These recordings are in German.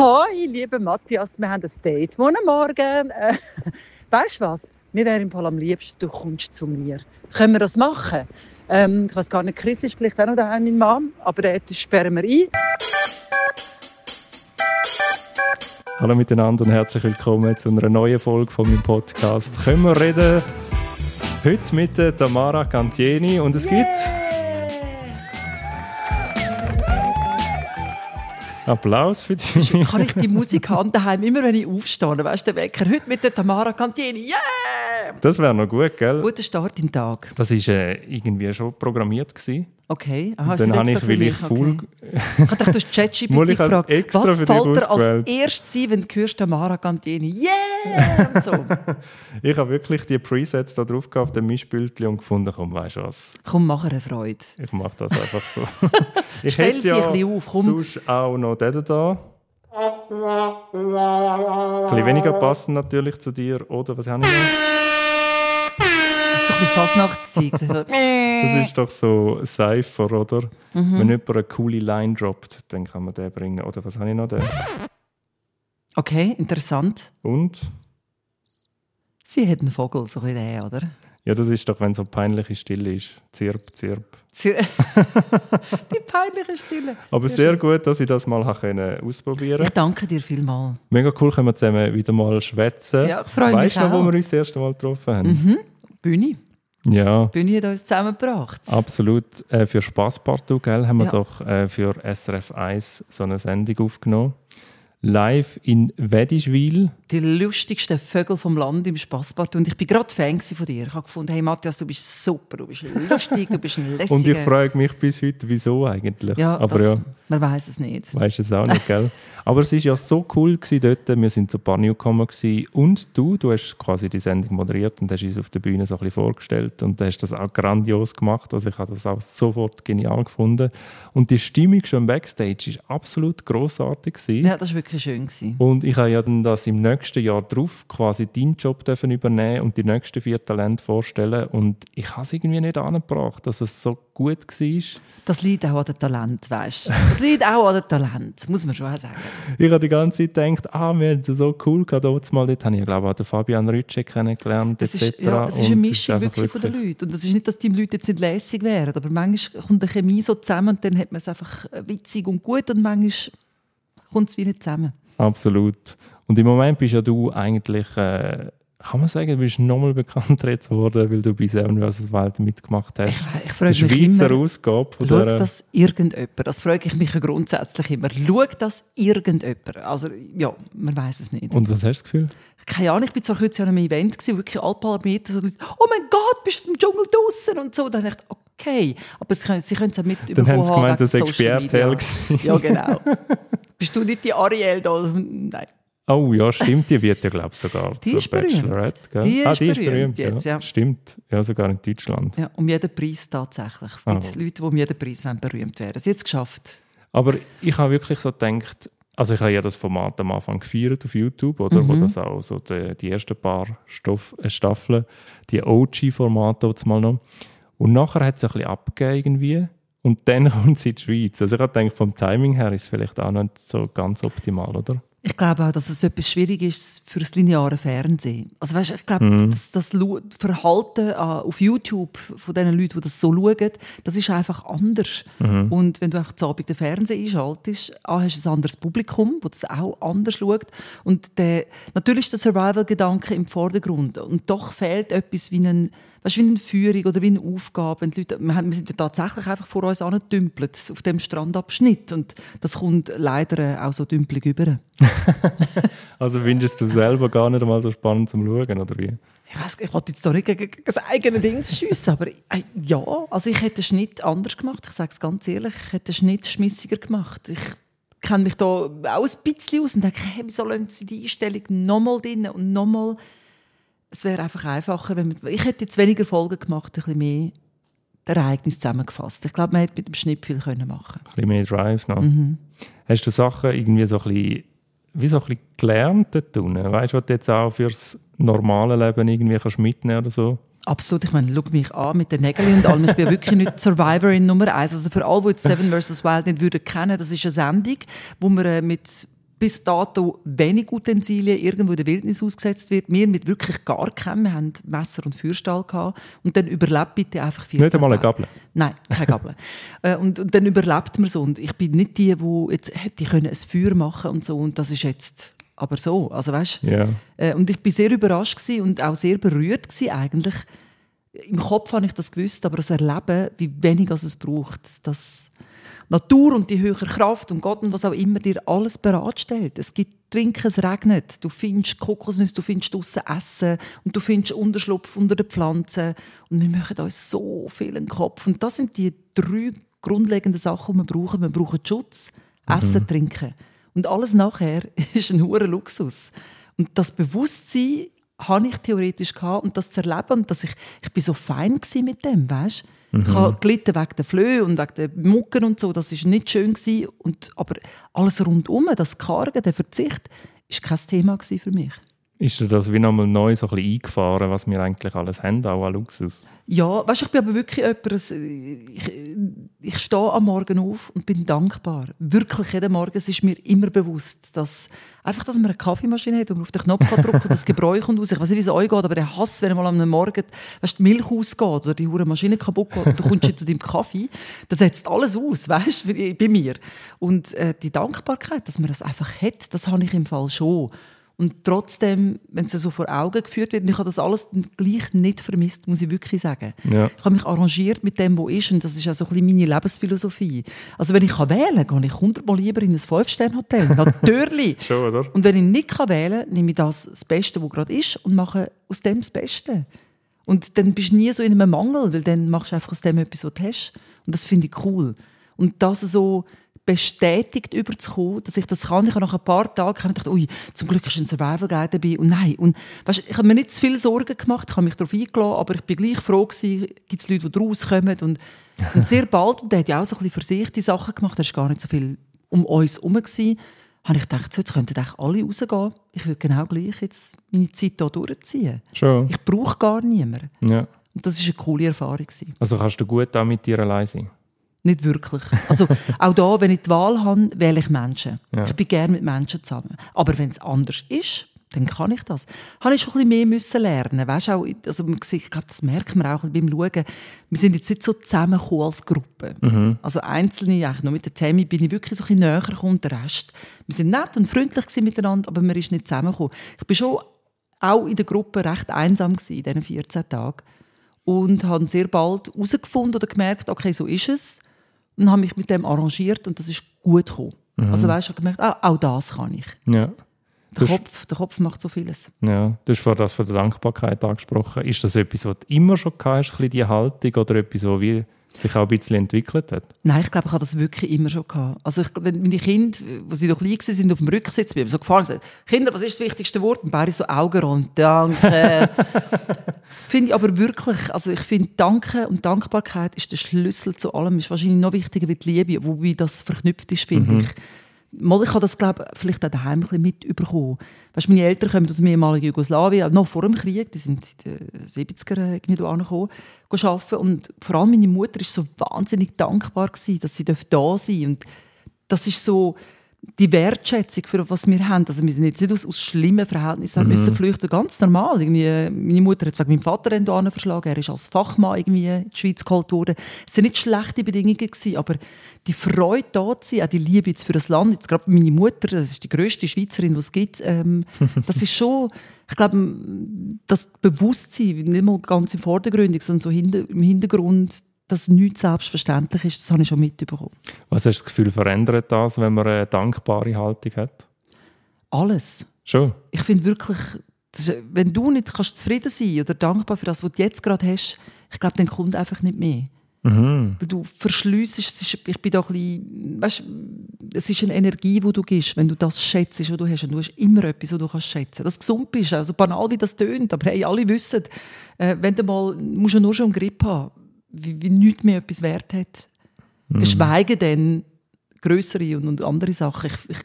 Hoi, lieber Matthias, wir haben ein Date morgen Morgen. Weißt du was? Mir wäre im Fall am liebsten, du kommst zu mir. Können wir das machen? Ich weiß gar nicht, Chris ist vielleicht auch noch daheim, mein Mann, aber das sperren wir ein. Hallo miteinander und herzlich willkommen zu einer neuen Folge von meinem Podcast. Können wir reden? Heute mit Tamara Cantieni und es gibt... Applaus für dich. Kann ich die Musik haben daheim, immer wenn ich aufstehe? Weißt du, der Wecker? Heute mit der Tamara Cantieni. Yeah! Das wäre noch gut, gell? Guter Start in den Tag. Das war irgendwie schon programmiert gewesen. Okay. Aha, dann habe ich, weil ich faul... Ich dachte, du hast ChatGPT gefragt, was fällt dir als erstes ein, wenn du hörst Tamara Cantieni? Yeah! Und so. Ich habe wirklich die Presets da drauf gehabt, auf dem Mischbildchen und gefunden, komm, weißt du was? Komm, mach eine Freude. Ich mache das einfach so. Ich Stell hätte sie ein bisschen auf, komm. Sonst auch noch den da. Ein bisschen weniger passend natürlich zu dir. Oder was habe ich noch? Das ist doch die Fasnachtszeit. Das ist doch so Cypher, oder? Wenn jemand eine coole Line droppt, dann kann man den bringen. Oder was habe ich noch? Den? Okay, interessant. Und? Sie hat einen Vogel, so ein bisschen, oder? Ja, das ist doch, wenn so peinliche Stille ist. Zirp, zirp. Die peinliche Stille. Aber sehr gut, dass ich das mal ausprobieren konnte. Ich danke dir vielmals. Mega cool, können wir zusammen wieder mal schwätzen. Ja, ich freue mich Weißt du noch, auch. wo wir uns das erste Mal getroffen haben? Bühne. Ja. Bühne hat uns zusammengebracht. Absolut. Für Spasspartout, gell, haben wir Ja. doch für SRF 1 so eine Sendung aufgenommen. Live in Wedischwil. Die lustigsten Vögel vom Land im Spasspartout. Und ich bin gerade Fan von dir. Ich habe gefunden, hey Matthias, du bist super, du bist lustig, du bist ein lässiger. Und ich frage mich bis heute, wieso eigentlich. Ja, aber das, ja, man weiß es nicht. weisst es auch nicht, gell? Aber es war ja so cool dort. Wir waren so ein paar Newcomer gewesen. Und du hast quasi die Sendung moderiert und hast uns auf der Bühne so ein bisschen vorgestellt. Und du hast das auch grandios gemacht. Also ich habe das auch sofort genial gefunden. Und die Stimmung schon im Backstage war absolut grossartig gewesen. Ja, das war wirklich schön gewesen. Und ich habe ja dann das im nächsten Jahr drauf quasi deinen Job übernehmen und die nächsten 4 Talente vorstellen. Und ich habe es irgendwie nicht angebracht, dass es so gut war. Das liegt auch an dem Talent, weißt du. Das liegt auch an dem Talent, muss man schon auch sagen. Ich habe die ganze Zeit gedacht, wir haben es so cool gehabt. Dort habe ich, glaube ich, auch den Fabian Rütsche kennengelernt, Es etc. ist, ja, es ist eine Und Mischung es ist wirklich von den Leuten. Und das ist nicht, dass die Leute jetzt nicht lässig wären, aber manchmal kommt die Chemie so zusammen und dann hat man es einfach witzig und gut und manchmal kommt es wie nicht zusammen. Absolut. Und im Moment bist ja du eigentlich, kann man sagen, du bist nochmal bekannt worden, weil du bei Seven vs. Wild mitgemacht hast. Ich freue die mich Schweizer immer. Ausgabe von Schaut dieser... das irgendjemand? Das frage ich mich ja grundsätzlich immer. Schaut das irgendjemand? Also, ja, man weiß es nicht. Und was hast du das Gefühl? Keine Ahnung, ich war zwar kürzlich an einem Event, wo wirklich alle paar Meter so Leute, oh mein Gott, bist du aus dem Dschungel draussen? Und so. Dann dachte ich, okay. Aber sie können es auch mit Dann haben sie gemeint, das sei Sperrteil. Ja, genau. Bist du nicht die Ariel da? Nein. Oh ja, stimmt, die wird ja, glaube ich, sogar Die zur ist berühmt. Bachelorette. Gell? Die ist berühmt berühmt jetzt, ja. Stimmt, ja, sogar in Deutschland. Ja, um jeden Preis tatsächlich. Es gibt Leute, die um jeden Preis berühmt werden. Sie hat es geschafft. Aber ich habe wirklich so gedacht, also ich habe ja das Format am Anfang gefeiert auf YouTube, oder? Wo das auch so die ersten paar Staffeln, die OG-Formate mal noch. Und nachher hat es ein bisschen abgegeben irgendwie. Und dann kommt sie in die Schweiz. Also ich habe gedacht, vom Timing her ist es vielleicht auch nicht so ganz optimal, oder? Ich glaube auch, dass es etwas schwierig ist für das lineare Fernsehen. Also weißt, ich glaube, das Verhalten auf YouTube von den Leuten, die das so schauen, das ist einfach anders. Und wenn du einfach zu Abend den Fernseher einschaltest, hast du ein anderes Publikum, das das auch anders schaut. Und natürlich ist der Survival-Gedanke im Vordergrund. Und doch fehlt etwas wie eine Führung oder wie eine Aufgabe. Wenn die Leute, wir sind ja tatsächlich einfach vor uns angedümpelt auf dem Strandabschnitt. Und das kommt leider auch so dümpelig rüber. Also findest du selber gar nicht einmal so spannend zum Schauen, oder wie? Ich wollte jetzt da nicht gegen das eigene Ding schiessen, aber ja, also ich hätte den Schnitt anders gemacht. Ich sage es ganz ehrlich, ich hätte den Schnitt schmissiger gemacht. Ich kenne mich da auch ein bisschen aus und denke, hey, wieso lassen sie die Einstellung nochmal drin und nochmal? Es wäre einfach einfacher, ich hätte jetzt weniger Folgen gemacht, ein bisschen mehr das Ereignis zusammengefasst. Ich glaube, man hätte mit dem Schnitt viel machen können. Ein bisschen mehr Drive noch. Hast du Sachen irgendwie so ein bisschen gelernt dort unten? Weißt du, was du jetzt auch fürs normale Leben irgendwie kannst mitnehmen oder so? Absolut, ich meine, schau mich an mit den Nägeln und allem. Ich bin wirklich nicht Survivorin Nummer 1. Also für alle, die jetzt Seven vs. Wild nicht würden kennen, das ist eine Sendung, wo man mit bis dato wenig Utensilien irgendwo in der Wildnis ausgesetzt wird. Wir mit wirklich gar keinem. Wir hatten Messer und Feuerstahl gehabt. Und dann überlebt bitte einfach 14 Nicht einmal eine Gabel? Nein, keine Gabel. und dann überlebt man so. Und ich bin nicht die jetzt hätte ein Feuer machen und so. Und das ist jetzt aber so. Also, weißt, yeah. Und ich war sehr überrascht und auch sehr berührt eigentlich. Im Kopf habe ich das gewusst, aber das Erleben, wie wenig es braucht, das Natur und die höhere Kraft und Gott und was auch immer dir alles bereitstellt. Es gibt Trinken, es regnet, du findest Kokosnüsse, du findest draussen Essen und du findest Unterschlupf unter den Pflanzen und wir machen uns so viel in den Kopf. Und das sind die 3 grundlegenden Sachen, die wir brauchen. Wir brauchen Schutz, Essen, Trinken. Und alles nachher ist ein hoher Luxus. Und das Bewusstsein habe ich theoretisch gehabt und das zu erleben und dass ich bin so fein mit dem, weißt? Ich habe gelitten wegen der Flöhe und wegen der Mucken und so, das war nicht schön gewesen. Aber alles rundum, das Kargen, der Verzicht, war kein Thema für mich. Ist dir das wie nochmal neu so ein bisschen eingefahren, was wir eigentlich alles haben, auch an Luxus? Ja, weißt, ich bin aber wirklich jemand, ich stehe am Morgen auf und bin dankbar. Wirklich jeden Morgen, es ist mir immer bewusst, dass man eine Kaffeemaschine hat und man auf den Knopf drücken kann und das Gebräu kommt raus. Ich weiß nicht, wie es euch geht, aber der Hass, wenn mal am Morgen die Milch ausgeht oder die hure Maschine kaputt geht und du kommst jetzt zu deinem Kaffee, das setzt alles aus, weißt, bei mir. Und die Dankbarkeit, dass man das einfach hat, das habe ich im Fall schon. Und trotzdem, wenn es so vor Augen geführt wird, und ich habe das alles gleich nicht vermisst, muss ich wirklich sagen. Ja. Ich habe mich arrangiert mit dem, was ist, und das ist auch so ein bisschen meine Lebensphilosophie. Also wenn ich wählen kann, gehe ich 100-mal lieber in ein 5-Sterne-Hotel. Natürlich. Schon, oder? Und wenn ich nicht wählen kann, nehme ich das Beste, was gerade ist, und mache aus dem das Beste. Und dann bist du nie so in einem Mangel, weil dann machst du einfach aus dem etwas, was du hast. Und das finde ich cool. Und das so bestätigt überzukommen, dass ich das kann. Ich habe nach ein paar Tagen gedacht, ui, zum Glück ist ein Survival Guide dabei. Und nein, und weißt, ich habe mir nicht zu viel Sorgen gemacht, ich habe mich darauf eingelassen, aber ich bin gleich froh gewesen, gibt es Leute, die rauskommen. Und sehr bald, und der hat ja auch so ein bisschen für sich die Sachen gemacht, da war gar nicht so viel um uns herum, habe ich gedacht, so, jetzt könnten eigentlich alle rausgehen. Ich würde genau gleich jetzt meine Zeit hier durchziehen. Schon. Ich brauche gar niemanden. Ja. Und das war eine coole Erfahrung. Also kannst du gut da mit dir allein sein? Nicht wirklich. Also auch da, wenn ich die Wahl habe, wähle ich Menschen. Ja. Ich bin gerne mit Menschen zusammen. Aber wenn es anders ist, dann kann ich das. Habe ich schon ein bisschen mehr lernen. Weißt, auch, also, ich glaube, das merkt man auch beim Schauen. Wir sind jetzt nicht so zusammengekommen als Gruppe. Mhm. Also Einzelne, eigentlich noch mit der Tammy, bin ich wirklich so ein bisschen näher gekommen. Der Rest, wir sind nett und freundlich miteinander, aber man ist nicht zusammengekommen. Ich bin schon auch in der Gruppe recht einsam gewesen, in diesen 14 Tagen. Und habe sehr bald herausgefunden oder gemerkt, okay, so ist es. Und habe mich mit dem arrangiert und das ist gut gekommen. Mhm. Also weißt, ich habe gemerkt, auch das kann ich. Ja. Der Kopf macht so vieles. Ja, du hast vorhin das von der Dankbarkeit angesprochen. Ist das etwas, was du immer schon gehabt hast, die Haltung, oder etwas, was wie sich auch ein bisschen entwickelt hat? Nein, ich glaube, ich habe das wirklich immer schon gehabt. Also wenn meine Kinder, als sie noch klein waren, auf dem Rücksitz bin, so gefahren und gesagt, Kinder, was ist das wichtigste Wort? Und beide so Augenrollen. Danke. Finde ich aber wirklich, also ich finde, Danke und Dankbarkeit ist der Schlüssel zu allem. Ist wahrscheinlich noch wichtiger wie die Liebe, wobei das verknüpft ist, finde ich. Ich habe das, glaube ich, vielleicht auch daheim ein bisschen mitbekommen. Weißt, meine Eltern kommen aus dem ehemaligen Jugoslawien, noch vor dem Krieg, die sind in den 70er irgendwie angekommen, arbeiten. Und vor allem meine Mutter war so wahnsinnig dankbar gewesen, dass sie da sein darf. Und das ist so die Wertschätzung für was wir haben. Also wir sind jetzt nicht aus schlimmen Verhältnissen müssen flüchten, ganz normal. Irgendwie, meine Mutter hat es wegen meinem Vater hierhin verschlagen, er ist als Fachmann irgendwie in die Schweiz geholt worden. Es waren nicht schlechte Bedingungen gewesen, aber die Freude da zu sein, auch die Liebe jetzt für das Land, jetzt gerade meine Mutter, das ist die grösste Schweizerin, die es gibt, das ist schon, ich glaube, das Bewusstsein, nicht mal ganz im Vordergrund, sondern so im Hintergrund, dass nichts selbstverständlich ist, das habe ich schon mitbekommen. Was hast du das Gefühl, verändert das, wenn man eine dankbare Haltung hat? Alles. Schon? Ich finde wirklich, wenn du nicht zufrieden sein kannst oder dankbar für das, was du jetzt gerade hast, ich glaube, dann kommt einfach nicht mehr. Mhm. Weil du verschliessest, ich bin da ein bisschen, weißt, es ist eine Energie, die du gibst, wenn du das schätzt, was du hast. Und du hast immer etwas, was du schätzen kannst. Dass du gesund bist, also banal wie das tönt, aber hey, alle wissen, wenn du mal, musst du nur schon einen Grip haben, wie nichts mehr etwas Wert hat. Geschweige denn grössere und andere Sachen.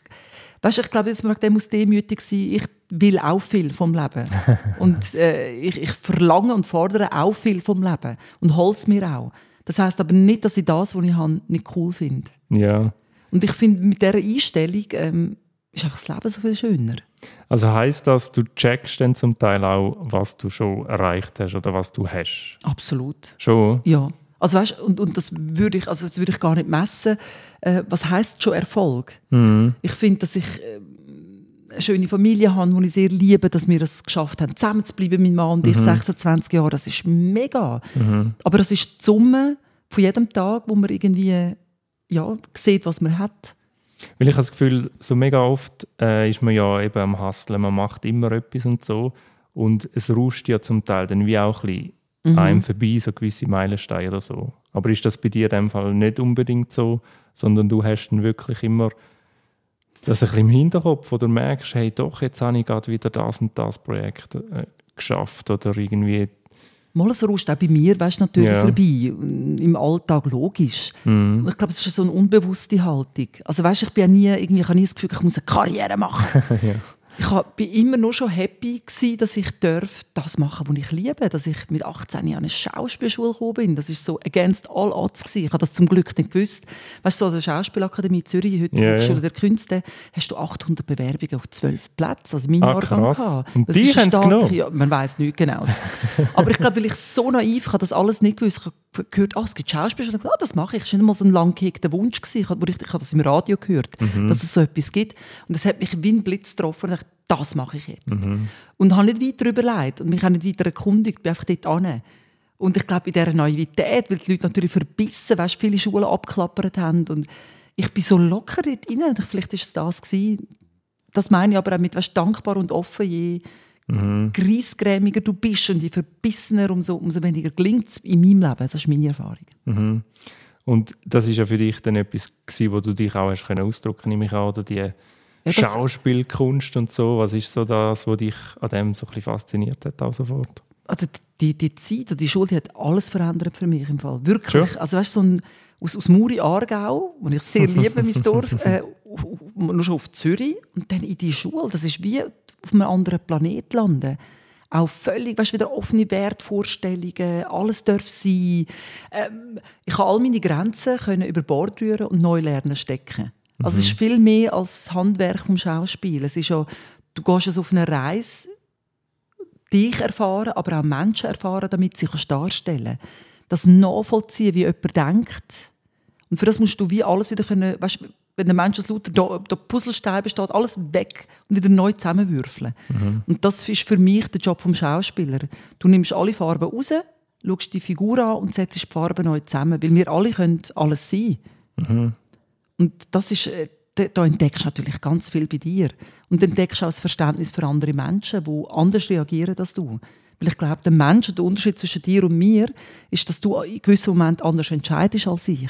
Ich glaube, dass man muss demütig sein. Ich will auch viel vom Leben. Und ich verlange und fordere auch viel vom Leben. Und hole es mir auch. Das heisst aber nicht, dass ich das, was ich habe, nicht cool finde. Ja. Und ich finde, mit dieser Einstellung ist einfach das Leben so viel schöner. Also heisst das, du checkst dann zum Teil auch, was du schon erreicht hast oder was du hast? Absolut. Schon? Ja. Also weißt, und das würde ich gar nicht messen. Was heisst schon Erfolg? Ich finde, dass ich eine schöne Familie habe, die ich sehr liebe, dass wir es geschafft haben, zusammen zu bleiben, mein Mann und ich, 26 Jahre. Das ist mega. Aber das ist die Summe von jedem Tag, wo man irgendwie sieht, was man hat. Weil ich habe das Gefühl, so mega oft ist man ja eben am Hustlen, man macht immer etwas und so. Und es rauscht ja zum Teil dann wie auch ein bisschen einem vorbei, so gewisse Meilensteine oder so. Aber ist das bei dir in dem Fall nicht unbedingt so, sondern du hast dann wirklich immer das ein bisschen im Hinterkopf oder merkst, hey doch, jetzt habe ich gerade wieder das und das Projekt geschafft oder irgendwie. Mal so rauscht auch bei mir, weißt, natürlich vorbei. Im Alltag logisch. Ich glaube, es ist so eine unbewusste Haltung. Also weißt, ich habe nie das Gefühl, ich muss eine Karriere machen. Ich war immer nur schon happy gewesen, dass ich das machen darf, was ich liebe. Dass ich mit 18 Jahren an eine Schauspielschule gekommen bin. Das war so against all odds gewesen. Ich habe das zum Glück nicht gewusst. Weißt du, so an der Schauspielakademie Zürich, heute Hochschule der Künste, hast du 800 Bewerbungen auf 12 Plätze. Also mein Jahrgang gehabt. Und die haben es genommen? Ja, man weiss nicht genau. Aber ich glaube, weil ich so naiv, ich habe das alles nicht gewusst. Ich habe gehört, es gibt Schauspielschule. Das mache ich. Das war nicht mal so ein lang gehegter Wunsch gewesen. Ich habe das im Radio gehört, dass es so etwas gibt. Und das hat mich wie ein Blitz getroffen. Und ich dachte, das mache ich jetzt. Und habe nicht weiter überlegt und mich auch nicht weiter erkundigt, bin einfach dort hin. Und ich glaube, in dieser Naivität, weil die Leute natürlich verbissen, weißt, viele Schulen abgeklappert haben und ich bin so locker dort rein. Und vielleicht war es das gewesen. Das meine ich aber auch mit, weißt, dankbar und offen, je greissgrämiger du bist und je verbissener, umso weniger gelingt es in meinem Leben. Das ist meine Erfahrung. Und das war ja für dich dann etwas gewesen, wo du dich auch hast ausdrücken können, nehme ich an, oder die Schauspielkunst und so. Was ist so das, was dich an dem so ein bisschen fasziniert hat? Also die Zeit und die Schule, die hat alles verändert für mich im Fall. Wirklich. Sure. Also weißt, so aus Muri, Aargau, wo ich sehr liebe, mein Dorf, nur schon auf Zürich und dann in die Schule. Das ist wie auf einem anderen Planet landen. Auch völlig, weißt, wieder offene Wertvorstellungen, alles darf sein. Ich konnte all meine Grenzen über Bord rühren und neu lernen stecken. Also es ist viel mehr als Handwerk vom Schauspiel. Es ist ja, du gehst also auf eine Reise, dich erfahren, aber auch Menschen erfahren, damit sie sich darstellen kannst. Das nachvollziehen, wie jemand denkt. Und für das musst du wie alles wieder können, weißt, wenn der Mensch aus lauter Puzzlesteinen besteht, alles weg und wieder neu zusammenwürfeln. Und das ist für mich der Job des Schauspielers. Du nimmst alle Farben raus, schaust die Figur an und setzt die Farben neu zusammen, weil wir alle können alles sein. Und das ist, da entdeckst du natürlich ganz viel bei dir. Und entdeckst auch das Verständnis für andere Menschen, die anders reagieren als du. Weil ich glaube, der Mensch, der Unterschied zwischen dir und mir, ist, dass du in gewissen Momenten anders entscheidest als ich.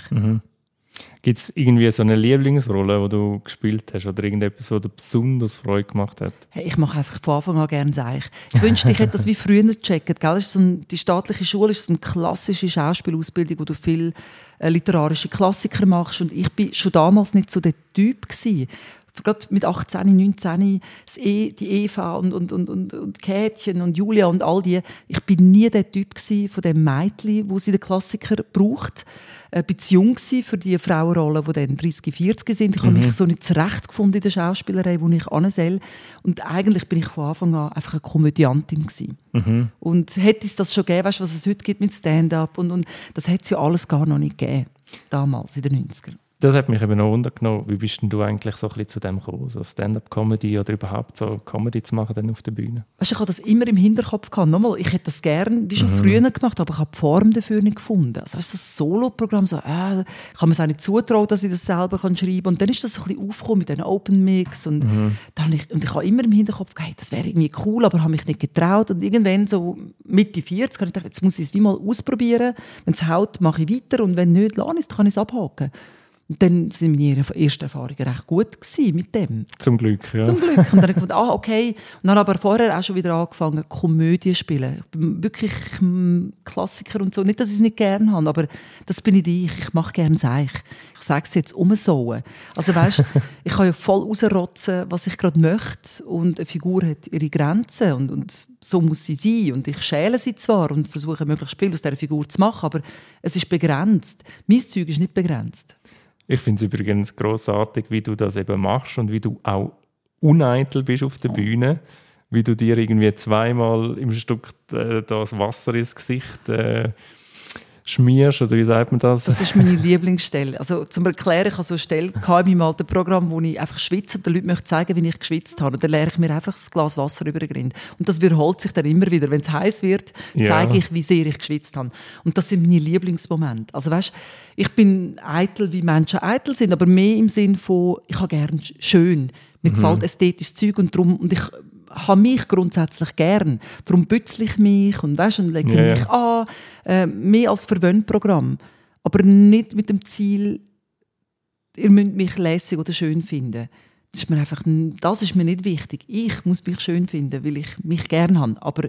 Gibt es irgendwie so eine Lieblingsrolle, die du gespielt hast oder irgendetwas, was dir besonders Freude gemacht hat? Hey, ich mache einfach von Anfang an gerne Seich. Ich wünschte, ich hätte das wie früher gecheckt. Gell? Die staatliche Schule ist so eine klassische Schauspielausbildung, wo du viel literarische Klassiker machst. Und ich war schon damals nicht so der Typ gewesen. Gerade mit 18, 19, die Eva und Kätchen und Julia und all die. Ich bin nie der Typ gewesen von dem Mädchen, wo sie den Klassiker braucht. Ein bisschen jung gewesen für die Frauenrollen, die dann 30, 40 sind. Ich habe mich so nicht zurechtgefunden in der Schauspielerei, wo ich hin soll. Und eigentlich bin ich von Anfang an einfach eine Komödiantin gewesen. Und hätte es das schon gegeben, weißt du, was es heute gibt mit Stand-up und das hätte es ja alles gar noch nicht gegeben, damals in den 90ern. Das hat mich eben noch wundern. Wie bist denn du eigentlich so ein bisschen zu dem gekommen? So Stand-up-Comedy oder überhaupt so Comedy zu machen dann auf der Bühne? Weißt, ich hatte das immer im Hinterkopf gehabt. Nochmal, ich hätte das gerne wie schon früher gemacht, aber ich habe die Form dafür nicht gefunden. Also weißt, das Solo-Programm, so, ich habe mir es auch nicht zutrauen, dass ich das selber schreiben kann. Und dann ist das so ein bisschen aufgekommen mit diesen Open Mix. Und ich habe immer im Hinterkopf gehabt, hey, das wäre irgendwie cool, aber habe mich nicht getraut. Und irgendwann so Mitte 40 habe ich gedacht, jetzt muss ich es wie mal ausprobieren. Wenn es haut, mache ich weiter. Und wenn nicht, dann kann ich es abhaken. Und dann waren meine ersten Erfahrungen recht gut mit dem. Zum Glück, ja. Zum Glück. Und dann habe ich gedacht, okay. Und dann aber vorher auch schon wieder angefangen, Komödie zu spielen. Ich bin wirklich Klassiker und so. Nicht, dass ich es nicht gerne habe, aber das bin ich. Ich mache gerne Seich. Ich sage es jetzt umsoen. Also weißt, ich kann ja voll rausrotzen, was ich gerade möchte. Und eine Figur hat ihre Grenzen. Und so muss sie sein. Und ich schäle sie zwar und versuche, möglichst viel aus dieser Figur zu machen, aber es ist begrenzt. Mein Zeug ist nicht begrenzt. Ich finde es übrigens grossartig, wie du das eben machst und wie du auch uneitel bist auf der Bühne, wie du dir irgendwie zweimal im Stück das Wasser ins Gesicht schmierst, oder wie sagt man das? Das ist meine Lieblingsstelle. Also zum Erklären, ich hatte so eine Stelle in meinem alten Programm, wo ich einfach schwitze und den Leuten möchte zeigen, wie ich geschwitzt habe. Und dann leere ich mir einfach ein Glas Wasser über den Grind. Und das wiederholt sich dann immer wieder. Wenn es heiß wird, zeige ich, wie sehr ich geschwitzt habe. Und das sind meine Lieblingsmomente. Also weißt, ich bin eitel, wie Menschen eitel sind, aber mehr im Sinn von, ich habe gerne schön. Mir gefällt ästhetisches Zeug und ich habe mich grundsätzlich gern. Darum bützle ich mich und lege mich an. Mehr als Verwöhnprogramm. Aber nicht mit dem Ziel, ihr müsst mich lässig oder schön finden. Das ist mir nicht wichtig. Ich muss mich schön finden, weil ich mich gern habe. Aber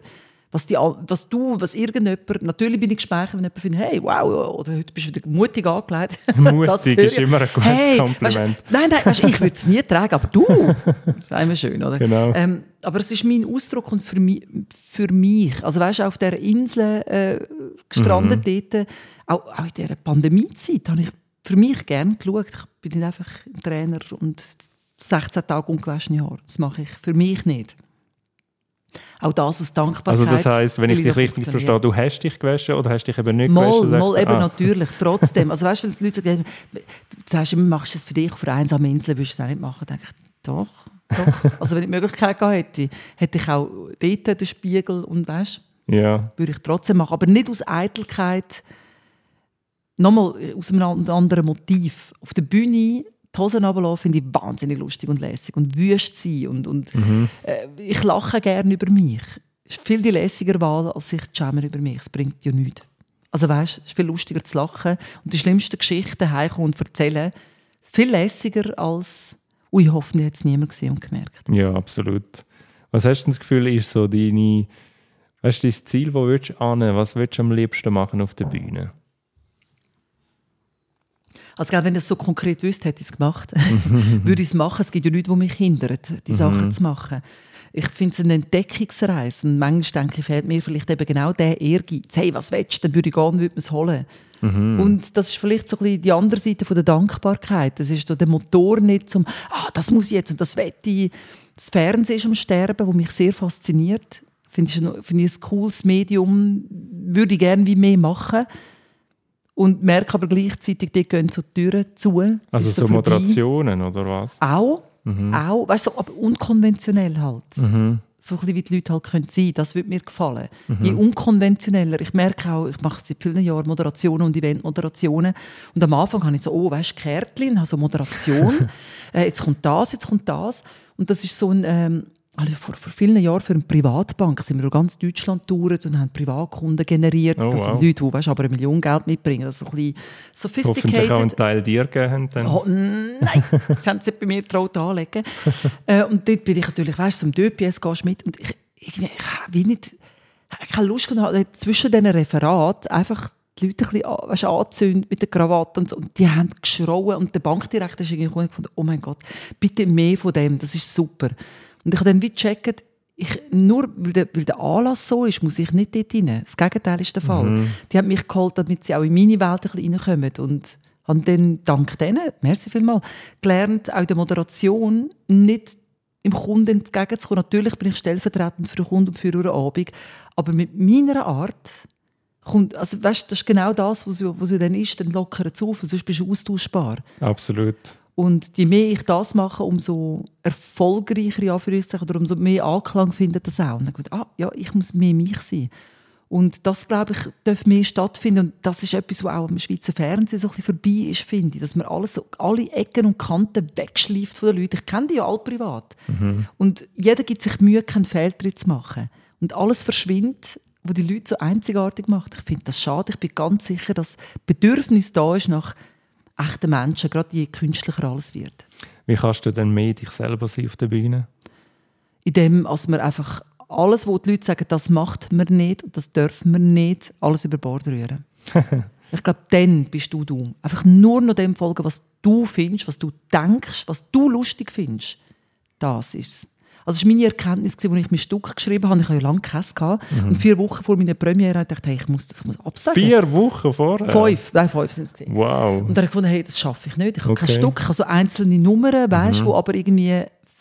was irgendjemand, natürlich bin ich gespeichert, wenn jemand findet, hey, wow, oder heute bist du wieder mutig angelegt. Mutig ist immer ein gutes Kompliment. Nein, ich würde es nie tragen, aber du, das ist immer schön, oder? Genau. Aber es ist mein Ausdruck und für mich, also weißt du, auf dieser Insel gestrandet dort, auch in dieser Pandemiezeit, habe ich für mich gerne geschaut. Ich bin nicht einfach ein Trainer und 16 Tage ungewaschene Haare. Das mache ich für mich nicht. Auch das aus Dankbarkeit. Also das heisst, wenn ich dich richtig verstehe, du hast dich gewaschen oder hast dich eben nicht gewaschen? Mal eben natürlich, trotzdem. Also weißt du, wenn die Leute sagen, du sagst immer, machst du es für dich auf einer einsamen Insel, würdest du es auch nicht machen? Dann denke ich, doch. Also wenn ich die Möglichkeit gehabt hätte ich auch dort den Spiegel und weißt, würde ich trotzdem machen. Aber nicht aus Eitelkeit, nochmal aus einem anderen Motiv. Auf der Bühne die Hosen runterlassen finde ich wahnsinnig lustig und lässig und wüst sein und ich lache gerne über mich. Es ist viel die lässiger Wahl, als sich zu schämen über mich. Es bringt ja nichts. Also weißt, es ist viel lustiger zu lachen und die schlimmsten Geschichten heimkommen und erzählen. Viel lässiger als «Ui, hoffentlich hat es niemand gesehen und gemerkt». Ja, absolut. Was hast du das Gefühl, ist so dein Ziel, wo willst du hin? Was willst du am liebsten machen auf der Bühne? Also wenn ich es so konkret wüsste, hätte ich es gemacht. Würde ich es machen. Es gibt ja Leute, die mich hindern, die Sachen zu machen. Ich finde es eine Entdeckungsreise. Und manchmal denke ich, fehlt mir vielleicht eben genau der Ehrgeiz. Hey, was willst du? Dann würde ich gehen und würde es holen. Und das ist vielleicht so ein bisschen die andere Seite von der Dankbarkeit. Das ist so der Motor nicht zum das muss ich jetzt und das will ich. Das Fernsehen ist am Sterben, das mich sehr fasziniert. Finde ich ein cooles Medium. Würde ich gerne wie mehr machen. Und merke aber gleichzeitig, die gehen so die Türen zu. Also so Moderationen, oder was? Auch. Weißt du, aber unkonventionell halt. So ein bisschen, wie die Leute halt sein können. Das würde mir gefallen. Je unkonventioneller. Ich merke auch, ich mache seit vielen Jahren Moderationen und Eventmoderationen. Und am Anfang habe ich so, weißt du, Kärtchen, habe so Moderation. Jetzt kommt das. Und das ist so ein... vor vielen Jahren für eine Privatbank sind wir durch ganz Deutschland getourt und haben Privatkunden generiert. Das sind Leute, die aber 1 Million Geld mitbringen. Das ist so ein bisschen sophisticated. Hoffentlich auch einen Teil dir gegeben haben. Nein, das haben sie bei mir getraut anlegen. Und dort bin ich natürlich, weißt du, zum DPS gehst du mit. Und ich habe keine Lust gehabt, zwischen diesen Referaten einfach die Leute ein bisschen anzünden mit der Krawatte und so. Und die haben geschrauen. Und der Bankdirektor ist irgendwie gefunden, oh mein Gott, bitte mehr von dem, das ist super. Und ich habe dann wie gecheckt, nur weil der Anlass so ist, muss ich nicht dort rein. Das Gegenteil ist der Fall. Die haben mich geholt, damit sie auch in meine Welt ein bisschen reinkommen. Und habe dann dank denen, merci vielmals, gelernt, auch in der Moderation nicht im Kunden entgegenzukommen. Natürlich bin ich stellvertretend für den Kunden und für einen Abend. Aber mit meiner Art kommt, also weißt, das ist genau das, was dann ist, dann lockere zu, sonst bist du austauschbar. Absolut. Und je mehr ich das mache, umso erfolgreicher, oder umso mehr Anklang findet das auch. Und dann denke ich, ich muss mehr mich sein. Und das, glaube ich, darf mehr stattfinden. Und das ist etwas, was auch im Schweizer Fernsehen so ein bisschen vorbei ist, finde ich. Dass man alle Ecken und Kanten wegschleift von den Leuten. Ich kenne die ja alle privat. Und jeder gibt sich Mühe, keinen Fehltritt zu machen. Und alles verschwindet, was die Leute so einzigartig macht. Ich finde das schade. Ich bin ganz sicher, dass Bedürfnis da ist nach echten Menschen, gerade je künstlicher alles wird. Wie kannst du denn mehr dich selber sein auf der Bühne? Indem, dass man einfach alles, was die Leute sagen, das macht man nicht und das dürfen wir nicht, alles über Bord rühren. Ich glaube, dann bist du. Einfach nur noch dem folgen, was du findest, was du denkst, was du lustig findest. Das ist es. Also das war meine Erkenntnis, als ich mein Stück geschrieben habe. Ich hatte ja lange Käse gehabt. Und 4 Wochen vor meiner Premiere dachte ich, ich muss absagen. 4 Wochen vorher? 5 sind es. Wow. Und dann habe ich gefunden, hey, das schaffe ich nicht. Ich habe kein Stück, ich habe so einzelne Nummern, weißt, wo aber irgendwie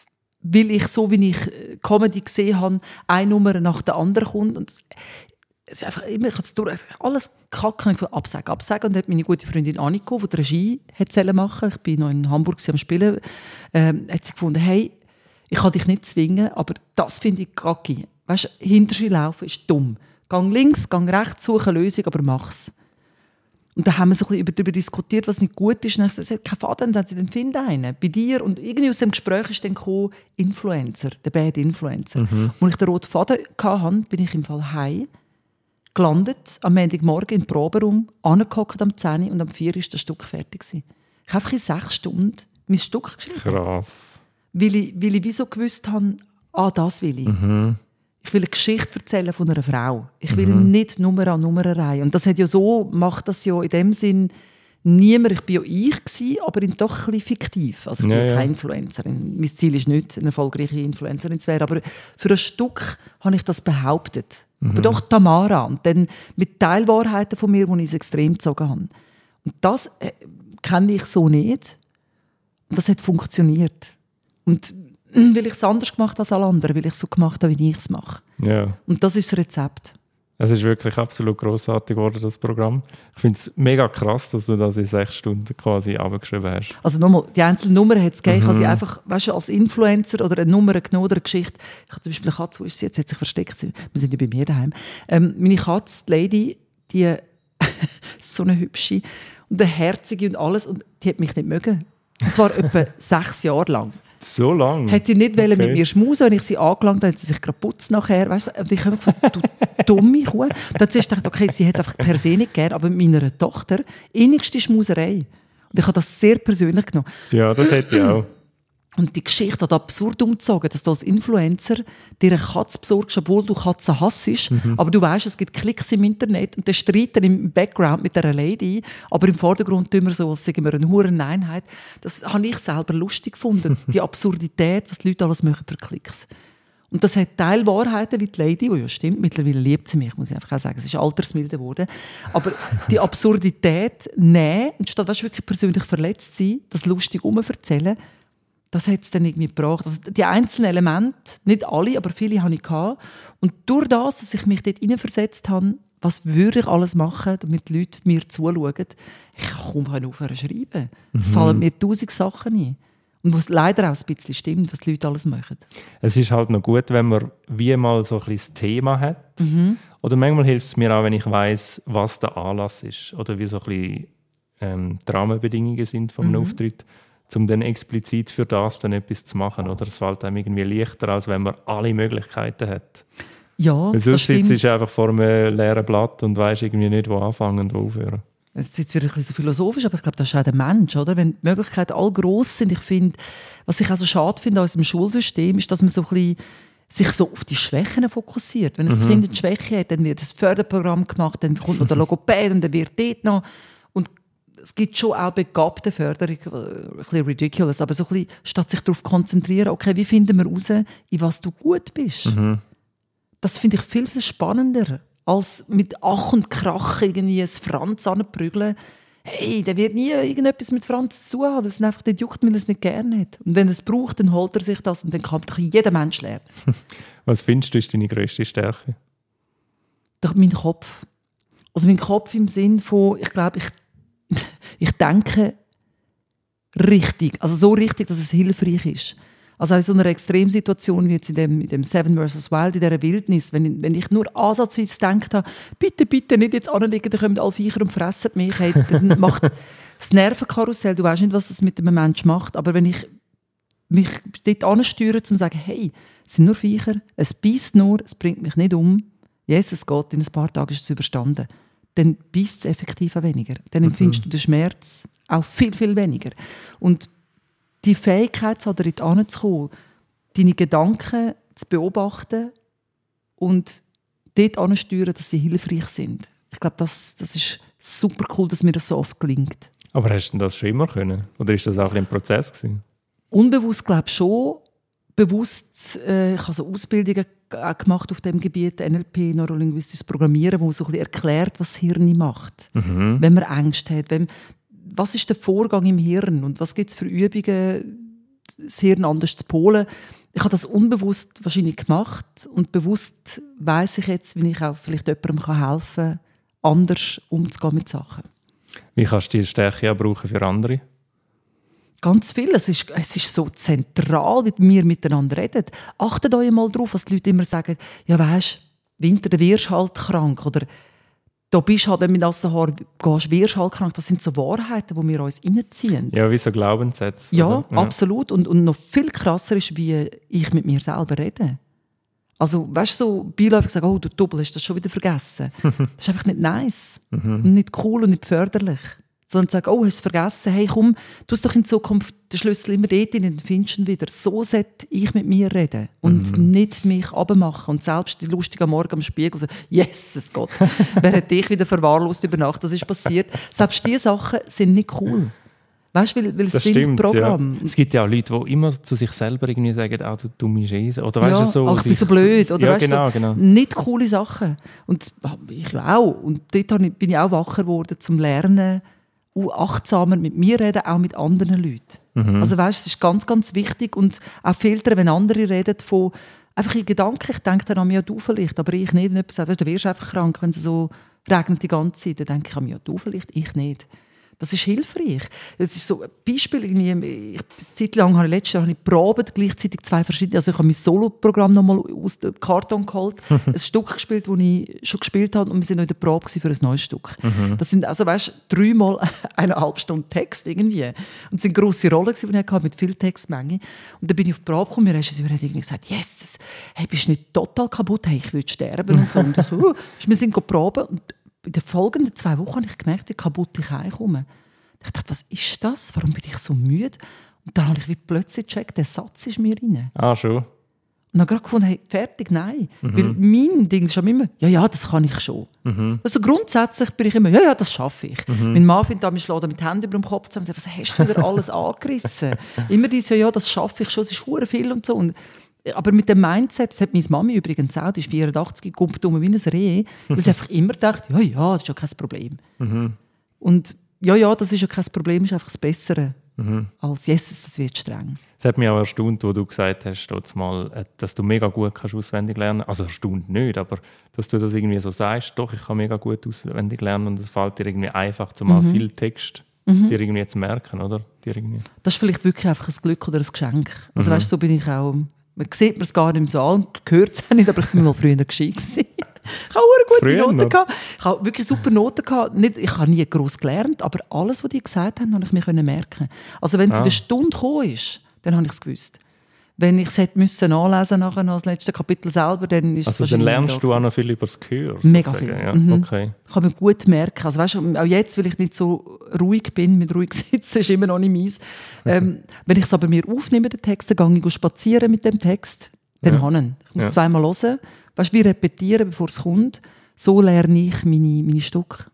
weil ich, so wie ich Comedy gesehen habe, eine Nummer nach der anderen kommt. Und es ist einfach immer, alles Kacke, ich absagen. Und hat meine gute Freundin Anniko, die Regie machen wollte, ich bin noch in Hamburg am Spielen, hat sie gefunden, hey, ich kann dich nicht zwingen, aber das finde ich kacke. Weißt du, hinterher laufen ist dumm. Gang links, gang rechts, suche eine Lösung, aber mach's. Und dann haben wir so ein bisschen darüber diskutiert, was nicht gut ist. Und dann habe ich gesagt, kein Vater, dann find einen. Bei dir. Und irgendwie aus dem Gespräch ist dann gekommen, Influencer, der Bad Influencer. Als ich den roten Faden hatte, bin ich im Fall heim gelandet, am Montagmorgen im Proberaum, angehockt am 10 Uhr und am 4 Uhr war das Stück fertig. Ich habe einfach in 6 Stunden mein Stück geschrieben. Krass. Weil ich wieso gewusst habe, das will ich. Ich will eine Geschichte erzählen von einer Frau. Ich will nicht Nummer an Nummerreihe. Und das hat ja so, macht das ja in dem Sinn niemand. Ich war ja ich gewesen, aber doch ein bisschen fiktiv. Also ich bin keine Influencerin. Mein Ziel ist nicht, eine erfolgreiche Influencerin zu werden. Aber für ein Stück habe ich das behauptet. Aber doch Tamara. Und dann mit Teilwahrheiten von mir, die ich extrem gezogen habe. Und das kenne ich so nicht. Und das hat funktioniert. Und weil ich es anders gemacht habe als alle anderen, weil ich es so gemacht habe, wie ich es mache. Ja. Und das ist das Rezept. Es ist wirklich absolut grossartig geworden, das Programm. Ich finde es mega krass, dass du das in 6 Stunden quasi abgeschrieben hast. Also nochmal, die einzelnen Nummern hat es gegeben. Ich habe sie einfach, weißt du, als Influencer oder eine Nummer genommen oder eine Geschichte. Ich habe zum Beispiel eine Katze, wo ist sie jetzt? Hat sich versteckt. Wir sind ja bei mir daheim. Meine Katze, die Lady, die so eine hübsche und eine herzige und alles. Und die hat mich nicht mögen. Und zwar etwa 6 Jahre lang. So lange? Hätte ich nicht mit mir schmusen, wenn ich sie angelangt habe, hat sie sich gerade putzt nachher. Weißt du? Und ich habe gedacht, du dumme Kuh. Dann habe ich gedacht, okay, sie hat es einfach per se nicht gern, aber mit meiner Tochter innigste Schmuserei. Und ich habe das sehr persönlich genommen. Ja, das hätte ich auch. Und die Geschichte hat absurd umgezogen, dass du als Influencer dir eine Katze besorgst, obwohl du Katzen hassest. Aber du weißt, es gibt Klicks im Internet und der streiten im Background mit dieser Lady. Aber im Vordergrund tun wir so, als sagen wir eine Hureneinheit. Das habe ich selber lustig gefunden. Die Absurdität, was die Leute alles machen für Klicks. Und das hat Teilwahrheiten wie die Lady, die ja stimmt, mittlerweile liebt sie mich, muss ich einfach auch sagen. Es ist altersmilde geworden. Aber die Absurdität nehmen, anstatt wirklich persönlich verletzt zu sein, das lustig erzählen, das hat es dann irgendwie gebracht. Also die einzelnen Elemente, nicht alle, aber viele hatte ich. Und durch das, dass ich mich dort hineinversetzt habe, was würde ich alles machen, damit die Leute mir zuschauen, ich kann kaum aufhören zu schreiben. Es fallen mir 1000 Sachen ein. Und was leider auch ein bisschen stimmt, was die Leute alles machen. Es ist halt noch gut, wenn man wie mal so ein bisschen das Thema hat. Oder manchmal hilft es mir auch, wenn ich weiss, was der Anlass ist. Oder wie so ein bisschen die Rahmenbedingungen sind vom Auftritt. Um dann explizit für das dann etwas zu machen. Oder es fällt einem irgendwie leichter, als wenn man alle Möglichkeiten hat. Ja, weil sonst sitzt du einfach vor einem leeren Blatt und weisst irgendwie nicht, wo anfangen und wo aufhören. Es wird wirklich so philosophisch, aber ich glaube, das ist auch der Mensch. Oder? Wenn die Möglichkeiten all gross sind, ich finde, was ich auch so schade finde an unserem Schulsystem, ist, dass man so ein bisschen sich so auf die Schwächen fokussiert. Wenn ein Kind eine Schwäche hat, dann wird das Förderprogramm gemacht, dann kommt noch der Logopäd und dann wird dort noch. Und es gibt schon auch begabte Förderung, ein bisschen ridiculous, aber so ein bisschen, statt sich darauf zu konzentrieren, okay, wie finden wir heraus, in was du gut bist? Das finde ich viel, viel spannender, als mit Ach und Krach irgendwie ein Franz anprügeln. Hey, der wird nie irgendetwas mit Franz zu haben, weil es einfach nicht juckt, weil er es nicht gerne hat. Und wenn er es braucht, dann holt er sich das und dann kann doch jeder Mensch lernen. Was findest du ist deine grösste Stärke? Doch mein Kopf. Also mein Kopf im Sinn von, ich glaube, ich denke richtig, also so richtig, dass es hilfreich ist. Also auch in so einer Extremsituation wie jetzt in dem Seven vs. Wild, in dieser Wildnis, wenn ich nur ansatzweise gedacht habe, bitte nicht jetzt anlegen, dann kommen alle Viecher und fressen mich, hey, dann macht das Nervenkarussell, du weißt nicht, was das mit einem Menschen macht, aber wenn ich mich dort ansteuere, um zu sagen, hey, es sind nur Viecher, es beisst nur, es bringt mich nicht um, yes, es geht, in ein paar Tagen ist es überstanden. Dann beißt es effektiv auch weniger. Dann empfindest du den Schmerz auch viel, viel weniger. Und die Fähigkeit, dort anzukommen, deine Gedanken zu beobachten und dort anzusteuern, dass sie hilfreich sind. Ich glaube, das ist super cool, dass mir das so oft gelingt. Aber hast du das schon immer können? Oder ist das auch ein Prozess gewesen? Unbewusst glaube ich schon. Bewusst, ich habe so Ausbildungen gemacht auf dem Gebiet, NLP, neurolinguistisches Programmieren, wo so ein bisschen erklärt, was das Hirn macht. Wenn man Angst hat. Was ist der Vorgang im Hirn und was gibt es für Übungen, das Hirn anders zu polen? ich habe das unbewusst wahrscheinlich gemacht und bewusst weiss ich jetzt, wie ich auch vielleicht jemandem helfen kann, anders umzugehen mit Sachen. Wie kannst du die Stärke auch brauchen für andere? Ganz viel. Es ist so zentral, wie wir miteinander reden. Achtet euch mal drauf, was die Leute immer sagen, ja weisst, Winter, da wirst du halt krank. Oder da bist du halt, wenn du mit nassen Haaren gehst, wirst du halt krank. Das sind so Wahrheiten, die wir uns reinziehen. Ja, wie so Glaubenssätze. Ja, absolut. Und noch viel krasser ist, wie ich mit mir selber rede. Also, weißt du, so beiläufig sagen, oh, du Double, hast das schon wieder vergessen. Das ist einfach nicht nice. Und nicht cool und nicht förderlich. Sondern sagen, oh, hast du es vergessen? Hey, komm, tu es doch in Zukunft den Schlüssel immer dort rein, dann findest du ihn wieder. So sollte ich mit mir reden und nicht mich abmachen. Und selbst die lustige am Morgen am Spiegel so, Jesus Gott, wer hat dich wieder verwahrlost über Nacht? Das ist passiert. Selbst diese Sachen sind nicht cool. Weißt du, weil es das sind stimmt, Programme. Ja. Es gibt ja auch Leute, die immer zu sich selber irgendwie sagen, du dumme Scheiße. Oder weißt ja, du, so, ich bin so blöd. Oder ja, weißt, genau, so, genau. Nicht coole Sachen. Und ich auch. Und dort bin ich auch wacher geworden, zum Lernen, achtsamer mit mir reden, auch mit anderen Leuten. Also weißt, es ist ganz, ganz wichtig und auch filtern, wenn andere reden von einfach in Gedanken, ich denke dann an mich, ja, du vielleicht, aber ich nicht. Und jemand sagt, weißt, du wirst einfach krank, wenn es so regnet die ganze Zeit. Dann denke ich an mich, ja, du vielleicht, ich nicht. Das ist hilfreich. Das ist so ein Beispiel. Eine Zeit lang letztes Jahr probiert, gleichzeitig 2 verschiedene. Also ich habe mein Solo-Programm nochmal aus dem Karton geholt, ein Stück gespielt, das ich schon gespielt habe, und wir sind noch in der Probe für ein neues Stück. Das sind also, weißt, 3-mal 1,5 Stunden Text irgendwie. Und es sind grosse Rollen, die ich hatte, mit viel Textmenge. Und dann bin ich auf die Probe gekommen, mir hat irgendwie gesagt, Jesus, hey, bist du nicht total kaputt? Hey, ich würde sterben und so. Und ich so, wir sind proben und in den folgenden 2 Wochen habe ich gemerkt, wie kaputt ich heimkomme. Ich dachte, was ist das? Warum bin ich so müde? Und dann habe ich plötzlich gecheckt, der Satz ist mir rein. Ah, schon. Und dann habe ich gerade gefunden, hey, fertig, nein. Weil mein Ding ist schon immer, ja, das kann ich schon. Also grundsätzlich bin ich immer, ja, das schaffe ich. Mein Mann findet, ich schlage mit den Händen über dem Kopf zusammen und sagt, was hast du wieder alles angerissen? Immer dieses, ja, das schaffe ich schon, es ist verdammt viel und so. Und aber mit dem Mindset, das hat meine Mami übrigens auch, die ist 84, kommt um wie ein Reh, weil sie einfach immer denkt, ja, das ist ja kein Problem. Und ja, das ist ja kein Problem, ist einfach das Bessere als Jesus, das wird streng. Es hat mich auch erstaunt, wo du gesagt hast, dass du mega gut kannst auswendig lernen kannst. Also erstaunt nicht, aber dass du das irgendwie so sagst, doch, ich kann mega gut auswendig lernen und es fällt dir irgendwie einfach, zumal viel Text dir irgendwie zu merken, oder? Das ist vielleicht wirklich einfach ein Glück oder ein Geschenk. Also weißt, so bin ich auch. Man sieht mir es gar nicht so an und hört es auch nicht, aber ich war mal früher gescheit. Ich habe auch gute Noten gehabt. Ich habe wirklich super Noten gehabt. Ich habe nie gross gelernt, aber alles, was die gesagt haben, konnte ich mir merken. Also wenn es in der Stunde gekommen ist, dann habe ich es gewusst. Wenn ich es hätte müssen nachlesen nachher noch das letzte Kapitel selber, dann ist es also dann lernst du auch noch viel über das Gehör? Mega viel. Ja, okay. Ich kann mir gut merken. Also weißt, auch jetzt, weil ich nicht so ruhig bin, mit ruhig sitzen, ist immer noch nicht meins. Wenn ich es aber mir aufnehme, den Text, dann gehe ich spazieren mit dem Text, dann habe ich ihn. Ich muss 2-mal hören. Weißt, wie repetieren, bevor es kommt. So lerne ich meine Stücke.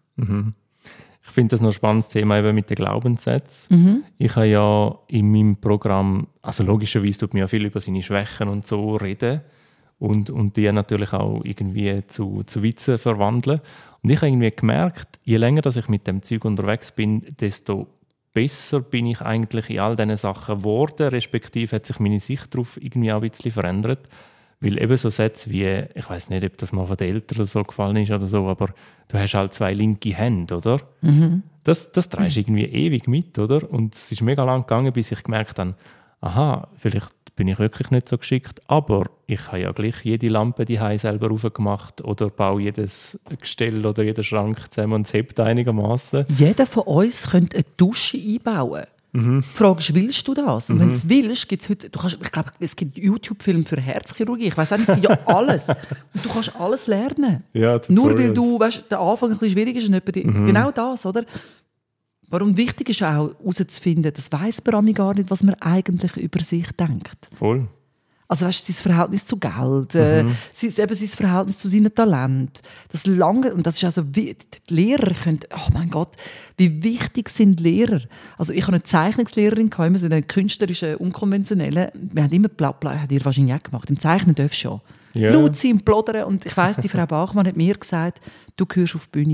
Ich finde das noch ein spannendes Thema eben mit den Glaubenssätzen. Ich habe ja in meinem Programm, also logischerweise tut mir ja viel über seine Schwächen und so reden und die natürlich auch irgendwie zu Witzen verwandeln. Und ich habe irgendwie gemerkt, je länger dass ich mit dem Zeug unterwegs bin, desto besser bin ich eigentlich in all diesen Sachen geworden, respektive hat sich meine Sicht darauf irgendwie auch ein bisschen verändert. Weil eben so Sätze wie, ich weiß nicht, ob das mal von den Eltern so gefallen ist oder so, aber du hast halt 2 linke Hände, oder? Das trägst irgendwie ewig mit, oder? Und es ist mega lang gegangen, bis ich gemerkt habe, aha, vielleicht bin ich wirklich nicht so geschickt, aber ich habe ja gleich jede Lampe die selber aufgemacht oder baue jedes Gestell oder jeden Schrank zusammen und es hebt einigermaßen. Jeder von uns könnte eine Dusche einbauen. Die Frage ist, willst du das? Und wenn du es willst, gibt es heute, ich glaube, es gibt YouTube-Filme für Herzchirurgie. Ich weiss auch nicht, es gibt ja alles. Und du kannst alles lernen. Ja, nur weil du, weißt, der Anfang ein bisschen schwierig ist und genau das, oder? Warum wichtig ist auch, herauszufinden, das weiss man gar nicht, was man eigentlich über sich denkt. Voll. Also weißt, sein Verhältnis zu Geld, sein Verhältnis zu seinen Talenten. Das lange, und das ist also, die Lehrer können, oh mein Gott, wie wichtig sind Lehrer. Also ich habe eine Zeichnungslehrerin, immer so eine künstlerische, unkonventionelle, wir haben immer hat ihr wahrscheinlich auch gemacht, im Zeichnen darfst du schon. Yeah. Laut sein, plodern, und ich weiss, die Frau Bachmann hat mir gesagt, du gehörst auf die Bühne.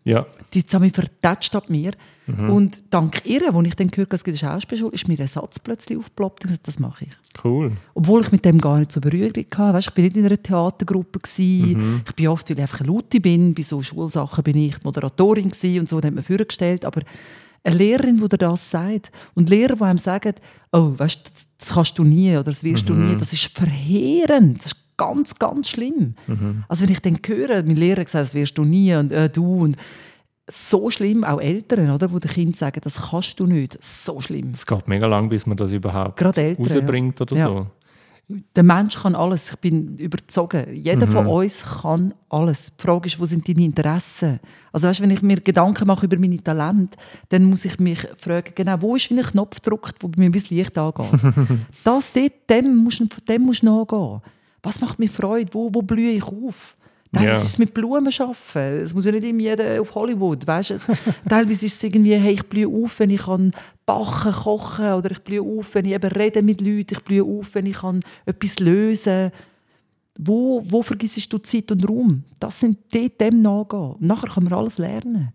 Ja. Die haben mich vertätscht ab mir. Und dank ihr, als ich dann gehört habe, es gibt eine Schauspielschule, ist mir ein Satz plötzlich aufgeploppt und gesagt, das mache ich. Cool. Obwohl ich mit dem gar nicht so Berührung hatte. Weißt, ich war nicht in einer Theatergruppe. Ich bin oft, weil ich einfach eine Laute bin, bei so Schulsachen bin ich die Moderatorin gewesen und so, und hat mir vorgestellt. Aber eine Lehrerin, die dir das sagt, und Lehrer, die einem sagen, oh, weißt, das kannst du nie oder das wirst du nie, das ist verheerend. Das ist ganz, ganz schlimm. Also wenn ich dann höre, mein Lehrer sagt, das wirst du nie und du und so schlimm, auch Eltern, oder, wo die Kinder sagen, das kannst du nicht, so schlimm. Es geht mega lang, bis man das überhaupt Eltern, rausbringt oder so. Der Mensch kann alles, ich bin überzeugt. Jeder von uns kann alles. Die Frage ist, wo sind deine Interessen? Also weißt, wenn ich mir Gedanken mache über meine Talente, dann muss ich mich fragen, genau, wo ist wie ein Knopf gedrückt, wo mir das Licht angeht. Dem musst du nachgehen. Was macht mir Freude? Wo blühe ich auf? Teilweise ist es mit Blumen arbeiten. Es muss ja nicht immer jeder auf Hollywood. Weißt? Teilweise ist es irgendwie, hey, ich blühe auf, wenn ich backen, kochen, oder ich blühe auf, wenn ich eben rede mit Leuten, ich blühe auf, wenn ich etwas lösen kann. Wo vergisst du Zeit und Raum? Das sind dem nachgehen. Und nachher kann man alles lernen.